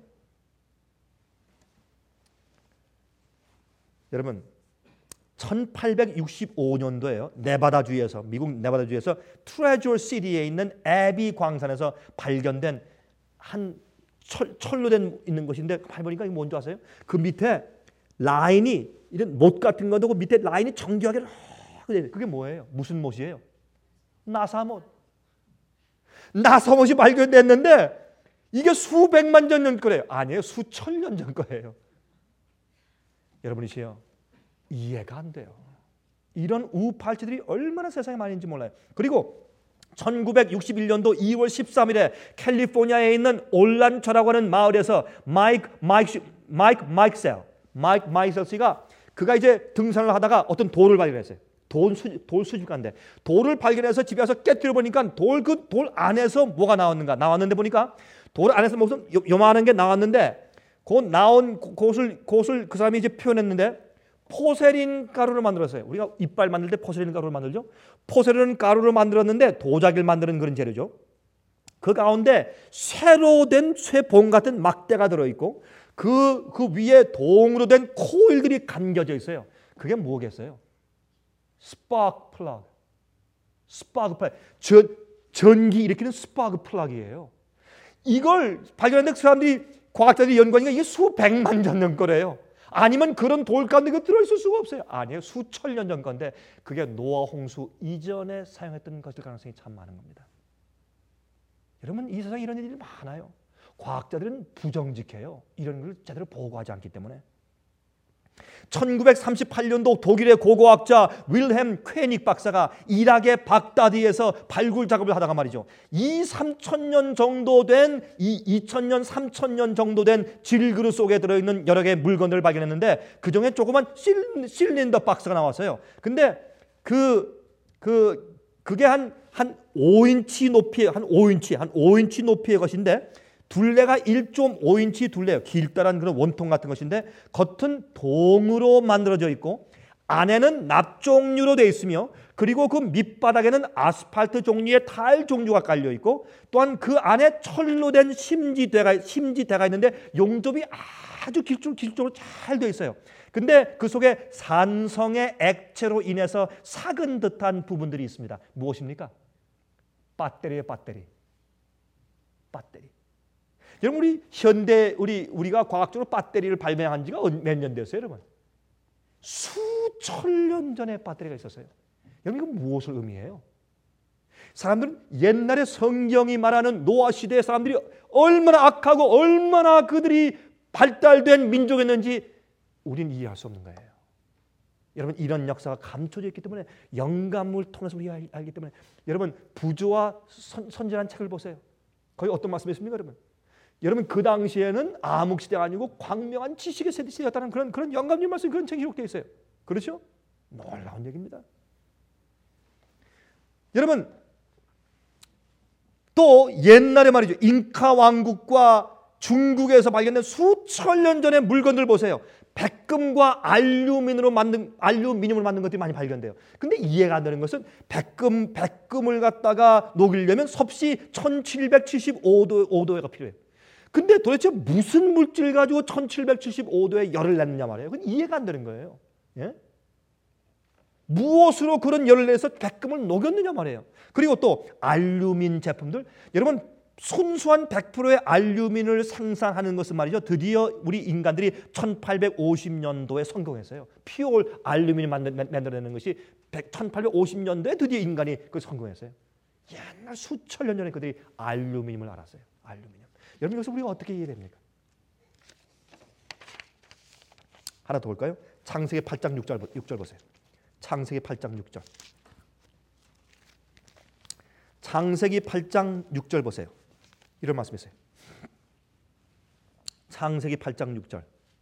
여러분, 천팔백육십오 년도에요. 네바다주에서, 미국 네바다주에서 트레저 시티에 있는 애비 광산에서 발견된 한 철, 철로 된 있는 것인데, 해보니까 이거 뭔지 아세요? 그 밑에 라인이 이런 못 같은 것도 그 밑에 라인이 정교하게 그게 뭐예요? 무슨 못이에요? 나사 못. 나사 못이 발견됐는데 이게 수백만 년 전 거래요. 아니에요. 수천 년 전 거예요. 여러분이시요, 이해가 안 돼요. 이런 우팔찌들이 얼마나 세상에 많은지 몰라요. 그리고 천구백육십일 년도 이월 십삼일에 캘리포니아에 있는 올란초라고 하는 마을에서 마이크 마이크 마이크 마이크셀 마이크 마이크셀 씨가 그가 이제 등산을 하다가 어떤 돌을 발견했어요. 돌, 수집, 돌 수집가인데 돌을 발견해서 집에 와서 깨뜨려 보니까 돌 그 돌 안에서 뭐가 나왔는가 나왔는데 보니까 돌 안에서 무슨 요, 요만한 게 나왔는데 그 나온 곳을 곳을 그 사람이 이제 표현했는데 포세린 가루를 만들었어요. 우리가 이빨 만들 때 포세린 가루를 만들죠. 포세린 가루를 만들었는데 도자기를 만드는 그런 재료죠. 그 가운데 쇠로 된 쇠봉 같은 막대가 들어있고 그, 그 위에 동으로 된 코일들이 감겨져 있어요. 그게 뭐겠어요? 스파크 플러그. 스파크 플러그. 전, 전기 일으키는 스파크 플러그예요. 이걸 발견했는데 그 사람들이 과학자들이 연구하니까 이게 수백만 년 전 거래요. 아니면 그런 돌 가운데 그 들어있을 수가 없어요. 아니에요. 수천 년 전 건데 그게 노아 홍수 이전에 사용했던 것일 가능성이 참 많은 겁니다. 여러분, 이 세상에 이런 일이 많아요. 과학자들은 부정직해요. 이런 걸 제대로 보고하지 않기 때문에. 천구백삼십팔 년도 독일의 고고학자 윌헬m 퀘닉 박사가 이락의 baghdad에서 발굴 작업을 하다가 말이죠. 이 삼천 년 정도 된, 이 이천 년, 삼천 년 정도 된 질그릇 속에 들어있는 여러 개의 물건들을 발견했는데 그 중에 조그만 실, 실린더 박스가 나왔어요. 근데 그, 그, 그게 한, 한 오 인치 높이의, 한 오 인치, 한 오 인치 높이의 것인데 둘레가 일 점 오 인치 둘레예요. 길다란 그런 원통 같은 것인데 겉은 동으로 만들어져 있고 안에는 납 종류로 되어 있으며 그리고 그 밑바닥에는 아스팔트 종류의 타일 종류가 깔려 있고 또한 그 안에 철로 된 심지대가 심지대가 있는데 용접이 아주 길쭉 길쭉으로 잘 되어 있어요. 근데 그 속에 산성의 액체로 인해서 삭은 듯한 부분들이 있습니다. 무엇입니까? 배터리예요, 배터리. 배터리. 여러분, 우리 현대 우리 우리가 과학적으로 배터리를 발명한 지가 몇 년 됐어요, 여러분? 수천 년 전에 배터리가 있었어요. 여러분, 이거 무엇을 의미해요? 사람들은 옛날에 성경이 말하는 노아 시대의 사람들이 얼마나 악하고 얼마나 그들이 발달된 민족이었는지 우리는 이해할 수 없는 거예요. 여러분, 이런 역사가 감춰져 있기 때문에 영감을 통해서 우리가 알기 때문에 여러분, 부조와 선, 선지라는 책을 보세요. 거기 어떤 말씀이 있습니까, 여러분? 여러분, 그 당시에는 암흑 시대가 아니고 광명한 지식의 세대였다는 그런 그런 영감님 말씀, 그런 책이 기록되어 있어요. 그렇죠? 놀라운 얘기입니다. 여러분, 또 옛날에 말이죠. 잉카 왕국과 중국에서 발견된 수천 년 전의 물건들 보세요. 백금과 알루미늄으로 만든 알루미늄을 만든 것들이 많이 발견돼요. 근데 이해가 안 되는 것은 백금 백금을 갖다가 녹이려면 섭씨 천칠백칠십오 도 오 도가 필요해요. 근데 도대체 무슨 물질 가지고 천칠백칠십오 도에 열을 내느냐 말이에요. 그건 이해가 안 되는 거예요. 예? 무엇으로 그런 열을 내서 백금을 녹였느냐 말이에요. 그리고 또 알루민 제품들, 여러분, 순수한 백 퍼센트의 알루미늄을 생산하는 것은 말이죠. 드디어 우리 인간들이 천팔백오십 년도에 성공했어요. 피올 알루미늄 만들어내는 것이 천팔백오십 년도에 드디어 인간이 그 성공했어요. 옛날 수천 년 전에 그들이 알루미늄을 알았어요. 알루미늄. 여러분 이것을 우리가 어떻게 이해됩니까? 하나 더 볼까요? 창세기 팔 장 육 절, 육 절 보세요. 창세기 팔 장 육 절. 창세기 팔 장 육 절 보세요. 이런 말씀이세요. 창세기 팔 장 육 절.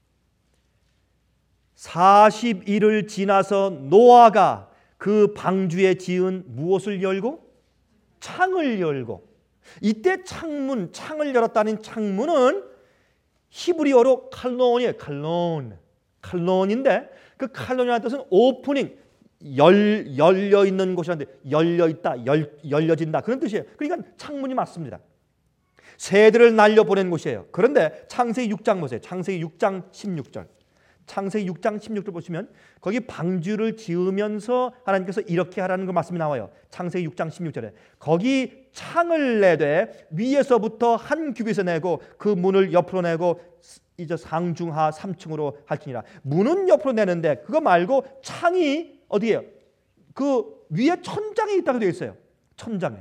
사십 일을 지나서 노아가 그 방주에 지은 무엇을 열고? 창을 열고. 이때 창문, 창을 열었다는 창문은 히브리어로 칼론이에요. 칼론. 칼론인데 그 칼론이라는 뜻은 오프닝, 열, 열려 있는 곳이라는데 열려 있다, 열, 열려진다 그런 뜻이에요. 그러니까 창문이 맞습니다. 새들을 날려보낸 곳이에요. 그런데 창세기 육 장 보세요. 창세기 육 장 십육 절. 창세기 육 장 십육 절 보시면 거기 방주를 지으면서 하나님께서 이렇게 하라는 그 말씀이 나와요. 창세기 육 장 십육 절에 거기 창을 내되 위에서부터 한 규빗을 내고 그 문을 옆으로 내고 이제 상중하 삼 층으로 할지니라. 문은 옆으로 내는데 그거 말고 창이 어디예요? 그 위에 천장에 있다고 되어 있어요. 천장에.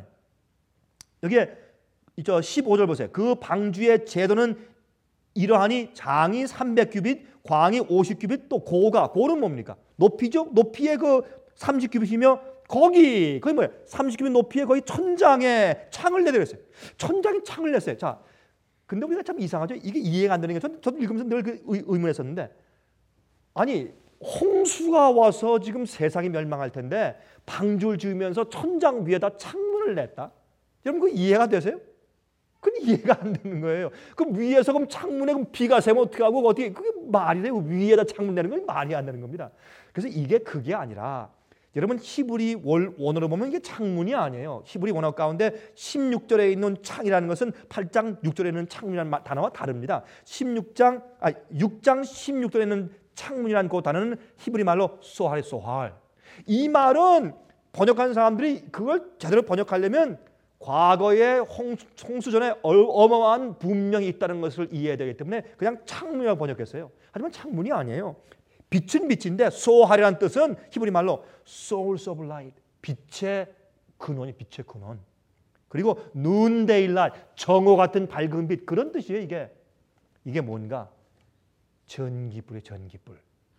여기에 저 십오 절 보세요. 그 방주의 제도는 이러하니 장이 삼백 규빗, 광이 오십 규빗, 또 고가, 고는 뭡니까? 높이죠? 높이의 그 삼십 규빗이며 거기 거기 뭐예요? 삼십 규빗 높이의 거기 천장에 창을 내드렸어요. 천장에 창을 냈어요. 자, 근데 우리가 참 이상하죠. 이게 이해가 안 되는 게 저도, 저도 읽으면서 늘 그 의문했었는데, 아니 홍수가 와서 지금 세상이 멸망할 텐데 방주를 지으면서 천장 위에다 창문을 냈다. 여러분 그 이해가 되세요? 그건 이해가 안 되는 거예요. 그럼 위에서 그럼 창문에 그럼 비가 새면 어떻게 하고 어떻게 그게 말이 돼요? 위에다 창문 내는 건 말이 안 되는 겁니다. 그래서 이게 그게 아니라 여러분 히브리 원어로 보면 이게 창문이 아니에요. 히브리 원어 가운데 십육 절에 있는 창이라는 것은 팔 장 육 절에 있는 창문이라는 단어와 다릅니다. 십육 장 아 육 장 십육 절에 있는 창문이라는 그 단어는 히브리 말로 소할이 소할. 이 말은 번역하는 사람들이 그걸 제대로 번역하려면 과거에 홍수, 홍수 전에 어마어마한 분명이 있다는 것을 이해해야 되기 때문에 그냥 창문이라고 번역했어요. 하지만 창문이 아니에요. 빛은 빛인데 소할이라는 뜻은 히브리 말로 source of light, 빛의 근원이 빛의 근원. 그리고 noonday light, 정오 같은 밝은 빛 그런 뜻이에요. 이게 이게 뭔가 전기불이에요. 전기불.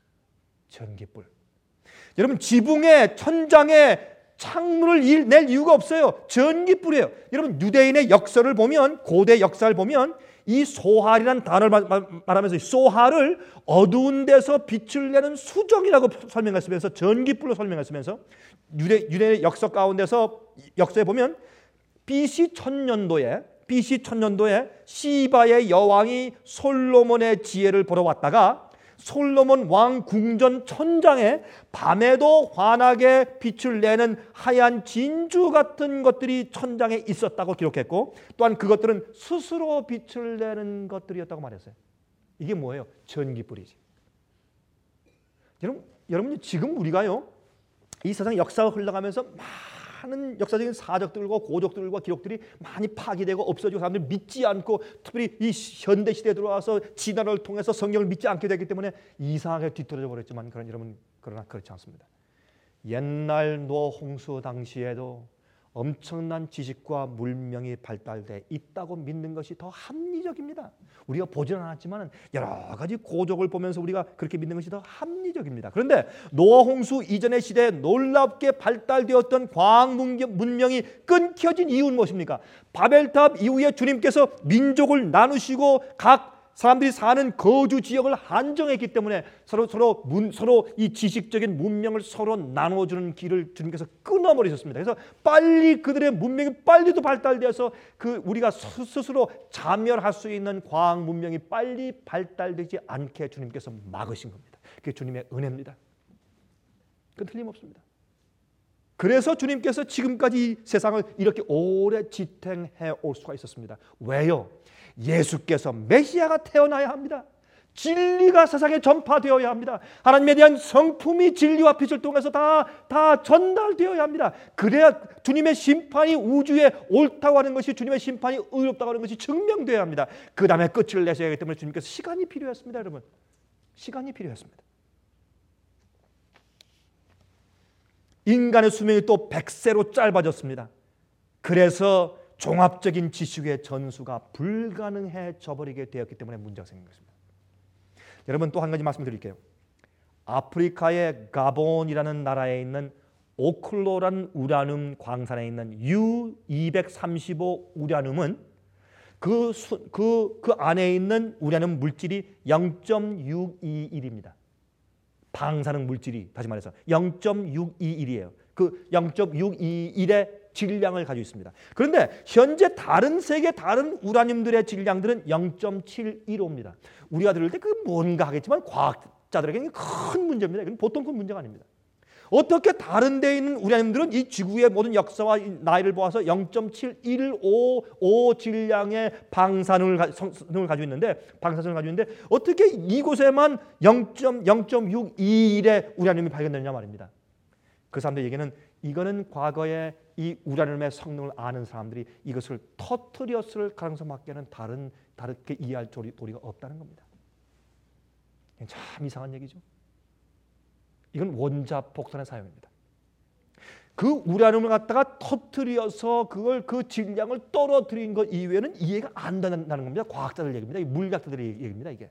전기불. 여러분 지붕에 천장에 창문을 낼 이유가 없어요. 전기불이에요. 여러분 유대인의 역사를 보면 고대 역사를 보면 이 소할이라는 단어를 말하면서 소할을 어두운 데서 빛을 내는 수정이라고 설명했으면서 전기불로 설명했으면서 유대, 유대인의 역사 가운데서 역사에 보면 비씨 천년도에 비씨 천년도에 시바의 여왕이 솔로몬의 지혜를 보러 왔다가 솔로몬 왕 궁전 천장에 밤에도 환하게 빛을 내는 하얀 진주 같은 것들이 천장에 있었다고 기록했고 또한 그것들은 스스로 빛을 내는 것들이었다고 말했어요. 이게 뭐예요? 전기불이지. 여러분, 여러분 지금 우리가요 이 세상 역사가 흘러가면서 많은 역사적인 사적들과 고적들과 기록들이 많이 파기되고 없어지고 사람들이 믿지 않고 특별히 이 현대 시대에 들어와서 진화를 통해서 성경을 믿지 않게 되기 때문에 이상하게 뒤떨어져 버렸지만 그런 여러분 그러나 그렇지 않습니다. 옛날 노 홍수 당시에도 엄청난 지식과 문명이 발달돼 있다고 믿는 것이 더 합리적입니다. 우리가 보지는 않았지만 여러 가지 고적을 보면서 우리가 그렇게 믿는 것이 더 합리적입니다. 그런데 노아 홍수 이전의 시대에 놀랍게 발달되었던 과학 문명이 끊겨진 이유는 무엇입니까? 바벨탑 이후에 주님께서 민족을 나누시고 각 사람들이 사는 거주 지역을 한정했기 때문에 서로 서로 문, 서로 이 지식적인 문명을 서로 나눠주는 길을 주님께서 끊어버리셨습니다. 그래서 빨리 그들의 문명이 빨리도 발달되어서 그 우리가 스스로 자멸할 수 있는 과학 문명이 빨리 발달되지 않게 주님께서 막으신 겁니다. 그게 주님의 은혜입니다. 그건 틀림없습니다. 그래서 주님께서 지금까지 세상을 이렇게 오래 지탱해 올 수가 있었습니다. 왜요? 예수께서 메시아가 태어나야 합니다. 진리가 세상에 전파되어야 합니다. 하나님에 대한 성품이 진리와 빛을 통해서 다, 다 전달되어야 합니다. 그래야 주님의 심판이 우주에 옳다고 하는 것이, 주님의 심판이 의롭다고 하는 것이 증명되어야 합니다. 그 다음에 끝을 내셔야 하기 때문에 주님께서 시간이 필요했습니다. 여러분, 시간이 필요했습니다. 인간의 수명이 또 백세로 짧아졌습니다. 그래서 종합적인 지식의 전수가 불가능해져 버리게 되었기 때문에 문제가 생긴 것입니다. 여러분, 또 한 가지 말씀드릴게요. 아프리카의 가본이라는 나라에 있는 오클로라는 우라늄 광산에 있는 유 이백삼십오 우라늄은 그, 그, 그 안에 있는 우라늄 물질이 영 점 육이일입니다. 방사능 물질이, 다시 말해서 영 점 육이일이에요. 그 영 점 육이일의 질량을 가지고 있습니다. 그런데 현재 다른 세계 다른 우라늄들의 질량들은 영 점 칠일오입니다. 우리가 들을 때 그 뭔가 하겠지만 과학자들에게는 큰 문제입니다. 이건 보통 큰 문제가 아닙니다. 어떻게 다른 데에 있는 우라늄들은 이 지구의 모든 역사와 나이를 보아서 영 점 칠일오오 질량의 방사능을 가지고 있는데, 방사선을 가지고 있는데 어떻게 이곳에만 영 점 육이일의 우라늄이 발견되느냐 말입니다. 그 사람들에게는 이거는 과거에 이 우라늄의 성능을 아는 사람들이 이것을 터뜨렸을 가능성밖에는 다른 다르게 이해할 도리가 없다는 겁니다. 참 이상한 얘기죠. 이건 원자폭탄의 사용입니다. 그 우라늄을 갖다가 터뜨려서 그걸 그 질량을 떨어뜨린 것 이외에는 이해가 안 된다는 겁니다. 과학자들 얘기입니다. 물리학자들의 얘기입니다. 이게.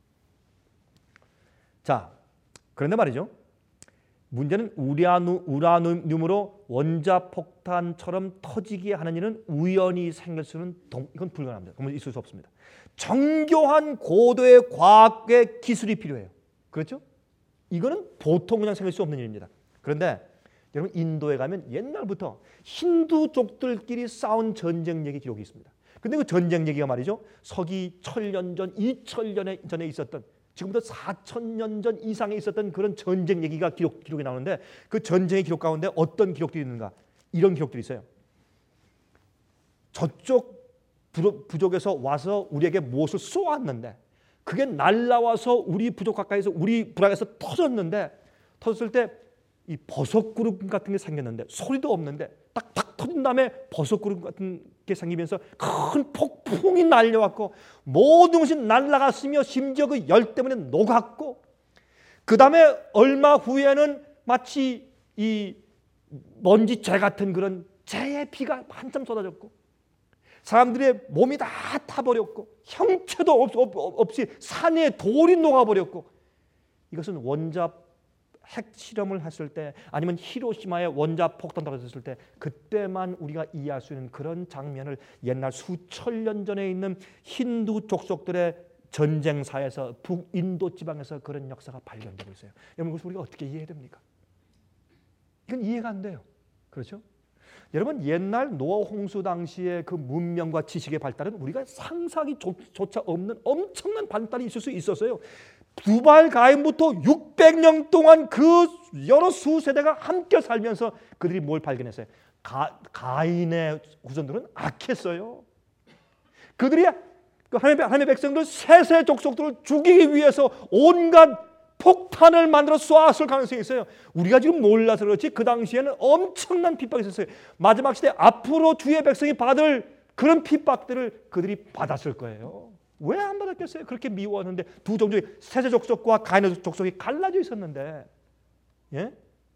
자, 그런데 말이죠. 문제는 우라늄, 우라늄으로 원자폭탄처럼 터지게 하는 일은 우연히 생길 수는 이건 불가능합니다. 그러면 있을 수 없습니다. 정교한 고도의 과학의 기술이 필요해요. 그렇죠? 이거는 보통 그냥 생길 수 없는 일입니다. 그런데 여러분, 인도에 가면 옛날부터 힌두족들끼리 싸운 전쟁 얘기 기록이 있습니다. 근데 그 전쟁 얘기가 말이죠, 서기 천년 전, 이천 년 전에 있었던, 지금부터 사천 년 전 이상에 있었던 그런 전쟁 얘기가 기록, 기록이 나오는데, 그 전쟁의 기록 가운데 어떤 기록들이 있는가? 이런 기록들이 있어요. 저쪽 부족에서 와서 우리에게 무엇을 쏘았는데 그게 날라와서 우리 부족 가까이서 우리 부락에서 터졌는데, 터졌을 때 이 버섯구름 같은 게 생겼는데 소리도 없는데 딱딱 터진 다음에 버섯구름 같은 게 생기면서 큰 폭풍이 날려왔고 모든 것이 날아갔으며 심지어 그 열 때문에 녹았고, 그 다음에 얼마 후에는 마치 이 먼지재 같은 그런 재의 비가 한참 쏟아졌고 사람들의 몸이 다 타버렸고 형체도 없, 없, 없이 산에 돌이 녹아버렸고, 이것은 원자 핵실험을 했을 때 아니면 히로시마에 원자폭탄 떨어졌을 때 그때만 우리가 이해할 수 있는 그런 장면을 옛날 수천 년 전에 있는 힌두 족속들의 전쟁사에서 북인도 지방에서 그런 역사가 발견되고 있어요. 여러분, 그것을 우리가 어떻게 이해해야 됩니까? 이건 이해가 안 돼요. 그렇죠? 여러분, 옛날 노아 홍수 당시의 그 문명과 지식의 발달은 우리가 상상이조차 없는 엄청난 발달이 있을 수 있었어요. 두발 가인부터 육백 년 동안 그 여러 수세대가 함께 살면서 그들이 뭘 발견했어요? 가, 가인의 후손들은 악했어요. 그들이 하나님의, 하나님의 백성들 세세 족속들을 죽이기 위해서 온갖 폭탄을 만들어 쏘았을 가능성이 있어요. 우리가 지금 몰라서 그렇지 그 당시에는 엄청난 핍박이 있었어요. 마지막 시대 앞으로 주의 백성이 받을 그런 핍박들을 그들이 받았을 거예요. 왜 안 받았겠어요? 그렇게 미워하는데 두 종족이 세세 족속과 가인의 족속이 갈라져 있었는데, 예?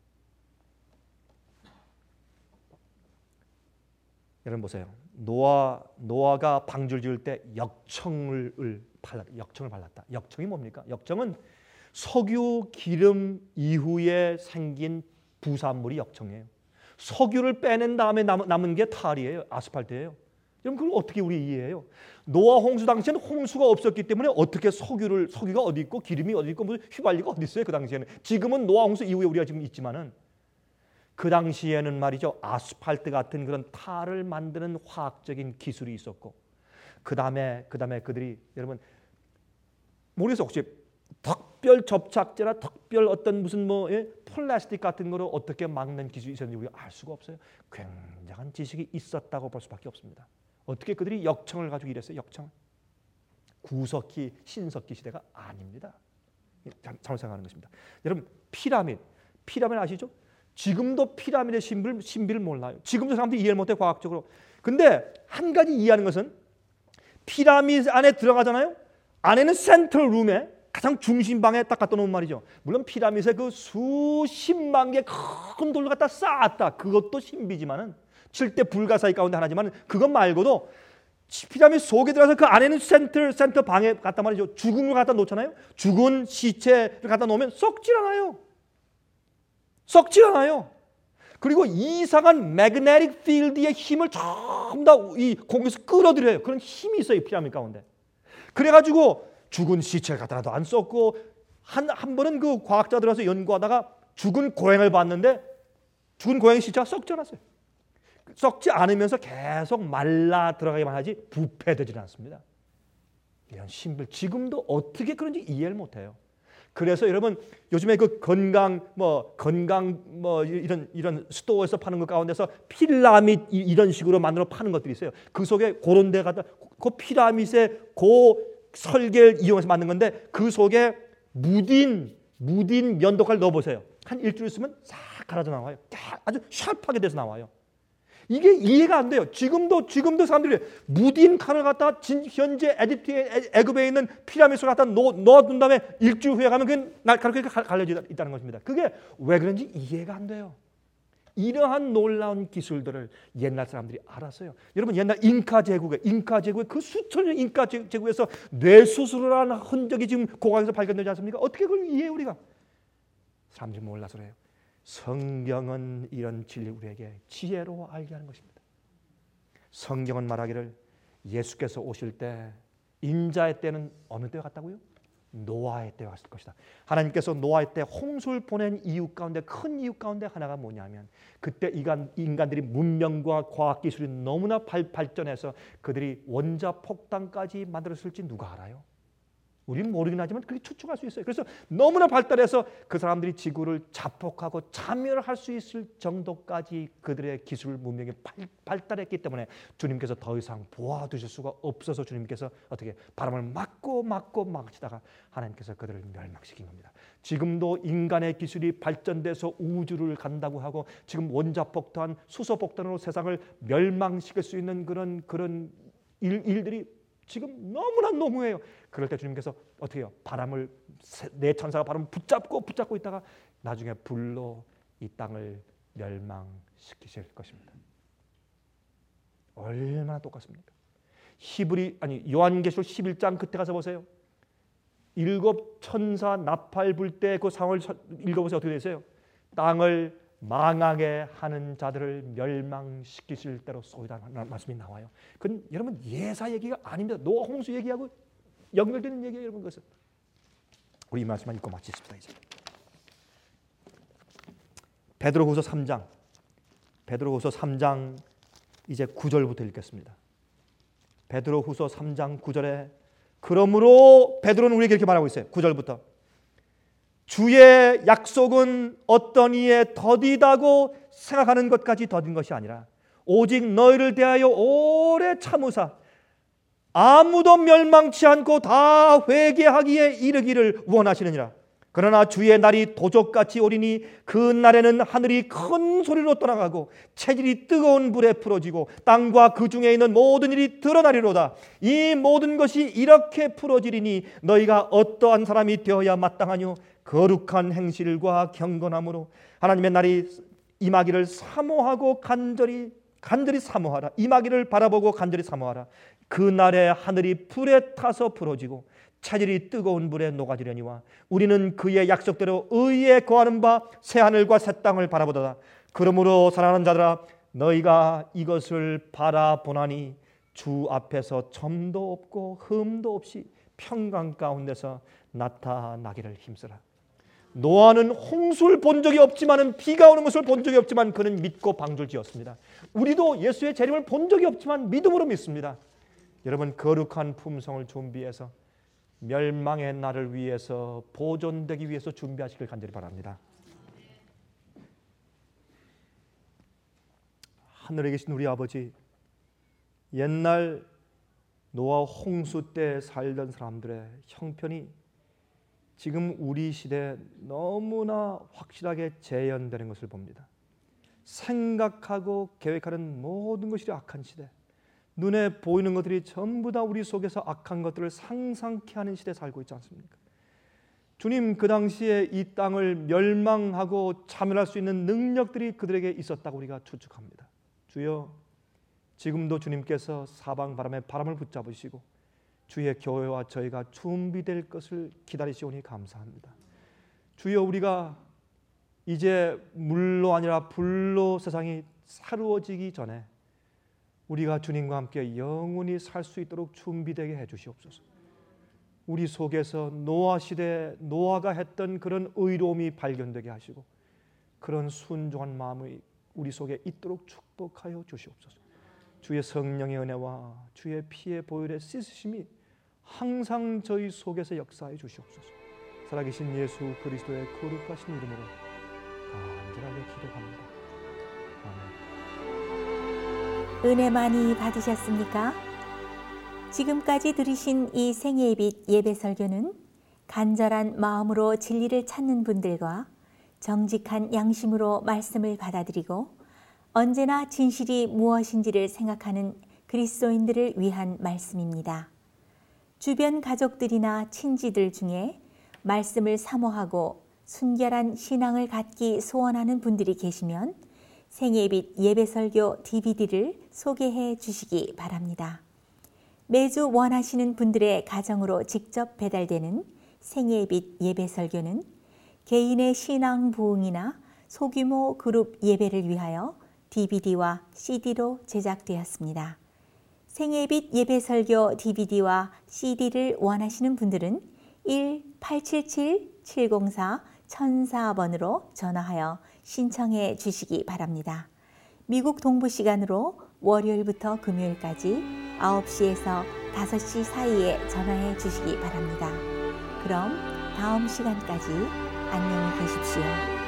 여러분 보세요. 노아 노아가 방주를 지을 때 역청을 발랐 역청을 발랐다. 역청이 뭡니까? 역청은 석유 기름 이후에 생긴 부산물이 역청이에요. 석유를 빼낸 다음에 남, 남은 게 탈이에요. 아스팔트예요. 그럼 그걸 어떻게 우리 이해해요? 노아 홍수 당시에는 홍수가 없었기 때문에 어떻게 석유를 석유가 어디 있고 기름이 어디 있고 무슨 휘발유가 어디 있어요? 그 당시에는. 지금은 노아 홍수 이후에 우리가 지금 있지만은 그 당시에는 말이죠, 아스팔트 같은 그런 탈을 만드는 화학적인 기술이 있었고, 그 다음에 그 다음에 그들이 여러분 모르겠어요. 혹시 덕별 접착제나 덕별 어떤 무슨 뭐 예? 플라스틱 같은 거로 어떻게 막는 기술이 있었는지 우리가 알 수가 없어요. 굉장한 지식이 있었다고 볼 수밖에 없습니다. 어떻게 그들이 역청을 가지고 일했어요? 역청. 구석기, 신석기 시대가 아닙니다. 잘못 생각하는 것입니다. 여러분, 피라밋, 피라밋 아시죠? 지금도 피라밋의 신비를, 신비를 몰라요. 지금도 사람들이 이해를 못해 과학적으로. 근데 한 가지 이해하는 것은 피라밋 안에 들어가잖아요. 안에는 센트럴 룸에 가장 중심방에 딱 갖다 놓은 말이죠. 물론 피라밋에 그 수십만 개 큰 돌을 갖다 쌓았다. 그것도 신비지만은 칠대 불가사의 가운데 하나지만 그것 말고도 피라밋 속에 들어가서 그 안에는 센터 센터 방에 갖다 말이죠. 죽음을 갖다 놓잖아요. 죽은 시체를 갖다 놓으면 썩질 않아요. 썩질 않아요. 그리고 이상한 매그네틱 필드의 힘을 전부 다 이 공에서 끌어들여요. 그런 힘이 있어요, 피라밋 가운데. 그래가지고 죽은 시체를 갖다 놔도 안 썩고 한, 한 번은 그 과학자들 와서 연구하다가 죽은 고양이를 봤는데 죽은 고양이 시체가 썩지 않았어요. 썩지 않으면서 계속 말라 들어가기만 하지 부패되지 않습니다. 이런 신비를 지금도 어떻게 그런지 이해를 못해요. 그래서 여러분 요즘에 그 건강 뭐 건강 뭐 이런 이런 스토어에서 파는 것 가운데서 피라밋 이런 식으로 만들어 파는 것들이 있어요. 그 속에 그런 데 갖다 그 피라밋의 그 설계를 이용해서 만든 건데 그 속에 무딘 무딘 면도칼 넣어 보세요. 한 일주일 있으면 싹 갈아져 나와요. 아주 샤프하게 돼서 나와요. 이게 이해가 안 돼요. 지금도 지금도 사람들이 무딘 칼을 갖다 진, 현재 에집트의 애굽에 있는 피라밋을 갖다 넣어, 넣어둔 다음에 일주일 후에 가면 그게 날카롭게 갈려져 있다는 것입니다. 그게 왜 그런지 이해가 안 돼요. 이러한 놀라운 기술들을 옛날 사람들이 알았어요. 여러분 옛날 잉카 제국에 잉카 제국에 그 수천 년 잉카 제국에서 뇌 수술을 한 흔적이 지금 고강에서 발견되지 않습니까? 어떻게 그걸 이해해 우리가? 사람들이 몰라서 그래요. 성경은 이런 진리 우리에게 지혜로 알게 하는 것입니다. 성경은 말하기를 예수께서 오실 때 인자의 때는 어느 때와 같다고요? 노아의 때와 같을 것이다. 하나님께서 노아의 때 홍수를 보낸 이유 가운데 큰 이유 가운데 하나가 뭐냐면 그때 인간, 인간들이 문명과 과학기술이 너무나 발, 발전해서 그들이 원자폭탄까지 만들었을지 누가 알아요? 우리는 모르긴 하지만 그렇게 추측할 수 있어요. 그래서 너무나 발달해서 그 사람들이 지구를 자폭하고 참여할 수 있을 정도까지 그들의 기술 문명이 발, 발달했기 때문에 주님께서 더 이상 보아두실 수가 없어서 주님께서 어떻게 바람을 막고 막고 막치다가 하나님께서 그들을 멸망시킨 겁니다. 지금도 인간의 기술이 발전돼서 우주를 간다고 하고 지금 원자폭탄, 수소폭탄으로 세상을 멸망시킬 수 있는 그런 그런 일, 일들이 지금 너무나 너무해요. 그럴 때 주님께서 어떻게 해요? 바람을 내 천사가 바람을 붙잡고 붙잡고 있다가 나중에 불로 이 땅을 멸망시키실 것입니다. 얼마나 똑같습니까? 히브리 아니 요한계시록 십일 장 그때 가서 보세요. 일곱 천사 나팔 불 때 그 상황을 읽어보세요. 어떻게 되세요? 땅을 망하게 하는 자들을 멸망시키실 대로 쏘이라는 말씀이 나와요. 그건 여러분 예사 얘기가 아닙니다. 노아 홍수 얘기하고 연결되는 얘기예요, 여러분. 그것은 우리 이 말씀만 읽고 마치십시다. 이제 베드로후서 삼 장 베드로후서 삼 장 이제 구 절부터 읽겠습니다. 베드로후서 삼 장 구 절에 그러므로 베드로는 우리에게 이렇게 말하고 있어요. 구 절부터 주의 약속은 어떤 이에 더디다고 생각하는 것까지 더딘 것이 아니라 오직 너희를 대하여 오래 참으사 아무도 멸망치 않고 다 회개하기에 이르기를 원하시느니라. 그러나 주의 날이 도적같이 오리니 그 날에는 하늘이 큰 소리로 떠나가고 체질이 뜨거운 불에 풀어지고 땅과 그 중에 있는 모든 일이 드러나리로다. 이 모든 것이 이렇게 풀어지리니 너희가 어떠한 사람이 되어야 마땅하뇨? 거룩한 행실과 경건함으로 하나님의 날이 임하기를 사모하고 간절히 간절히 사모하라. 임하기를 바라보고 간절히 사모하라. 그 날에 하늘이 불에 타서 부러지고 체질이 뜨거운 불에 녹아지려니와 우리는 그의 약속대로 의에 거하는 바 새 하늘과 새 땅을 바라보도다. 그러므로 사랑하는 자들아 너희가 이것을 바라보나니 주 앞에서 점도 없고 흠도 없이 평강 가운데서 나타나기를 힘쓰라. 노아는 홍수를 본 적이 없지만 비가 오는 것을 본 적이 없지만 그는 믿고 방주를 지었습니다. 우리도 예수의 재림을 본 적이 없지만 믿음으로 믿습니다. 여러분 거룩한 품성을 준비해서 멸망의 날을 위해서 보존되기 위해서 준비하시길 간절히 바랍니다. 하늘에 계신 우리 아버지, 옛날 노아 홍수 때 살던 사람들의 형편이 지금 우리 시대에 너무나 확실하게 재현되는 것을 봅니다. 생각하고 계획하는 모든 것이 악한 시대, 눈에 보이는 것들이 전부 다 우리 속에서 악한 것들을 상상케 하는 시대에 살고 있지 않습니까? 주님 그 당시에 이 땅을 멸망하고 참여할 수 있는 능력들이 그들에게 있었다고 우리가 추측합니다. 주여, 지금도 주님께서 사방 바람에 바람을 붙잡으시고 주의 교회와 저희가 준비될 것을 기다리시오니 감사합니다. 주여, 우리가 이제 물로 아니라 불로 세상이 새로워지기 전에 우리가 주님과 함께 영원히 살 수 있도록 준비되게 해주시옵소서. 우리 속에서 노아 시대 노아가 했던 그런 의로움이 발견되게 하시고 그런 순종한 마음이 우리 속에 있도록 축복하여 주시옵소서. 주의 성령의 은혜와 주의 피의 보혈의 씻으심이 항상 저희 속에서 역사해 주시옵소서. 살아계신 예수 그리스도의 거룩하신 이름으로 간절하게 기도합니다. 아멘. 은혜 많이 받으셨습니까? 지금까지 들으신 이 생애빛 예배 설교는 간절한 마음으로 진리를 찾는 분들과 정직한 양심으로 말씀을 받아들이고 언제나 진실이 무엇인지를 생각하는 그리스도인들을 위한 말씀입니다. 주변 가족들이나 친지들 중에 말씀을 사모하고 순결한 신앙을 갖기 소원하는 분들이 계시면 생애빛 예배설교 디비디를 소개해 주시기 바랍니다. 매주 원하시는 분들의 가정으로 직접 배달되는 생애빛 예배설교는 개인의 신앙 부흥이나 소규모 그룹 예배를 위하여 디비디와 씨디로 제작되었습니다. 생애빛 예배설교 디비디와 씨디를 원하시는 분들은 일 팔칠칠 칠공사 천사 번으로 전화하여 신청해 주시기 바랍니다. 미국 동부 시간으로 월요일부터 금요일까지 아홉 시에서 다섯 시 사이에 전화해 주시기 바랍니다. 그럼 다음 시간까지 안녕히 계십시오.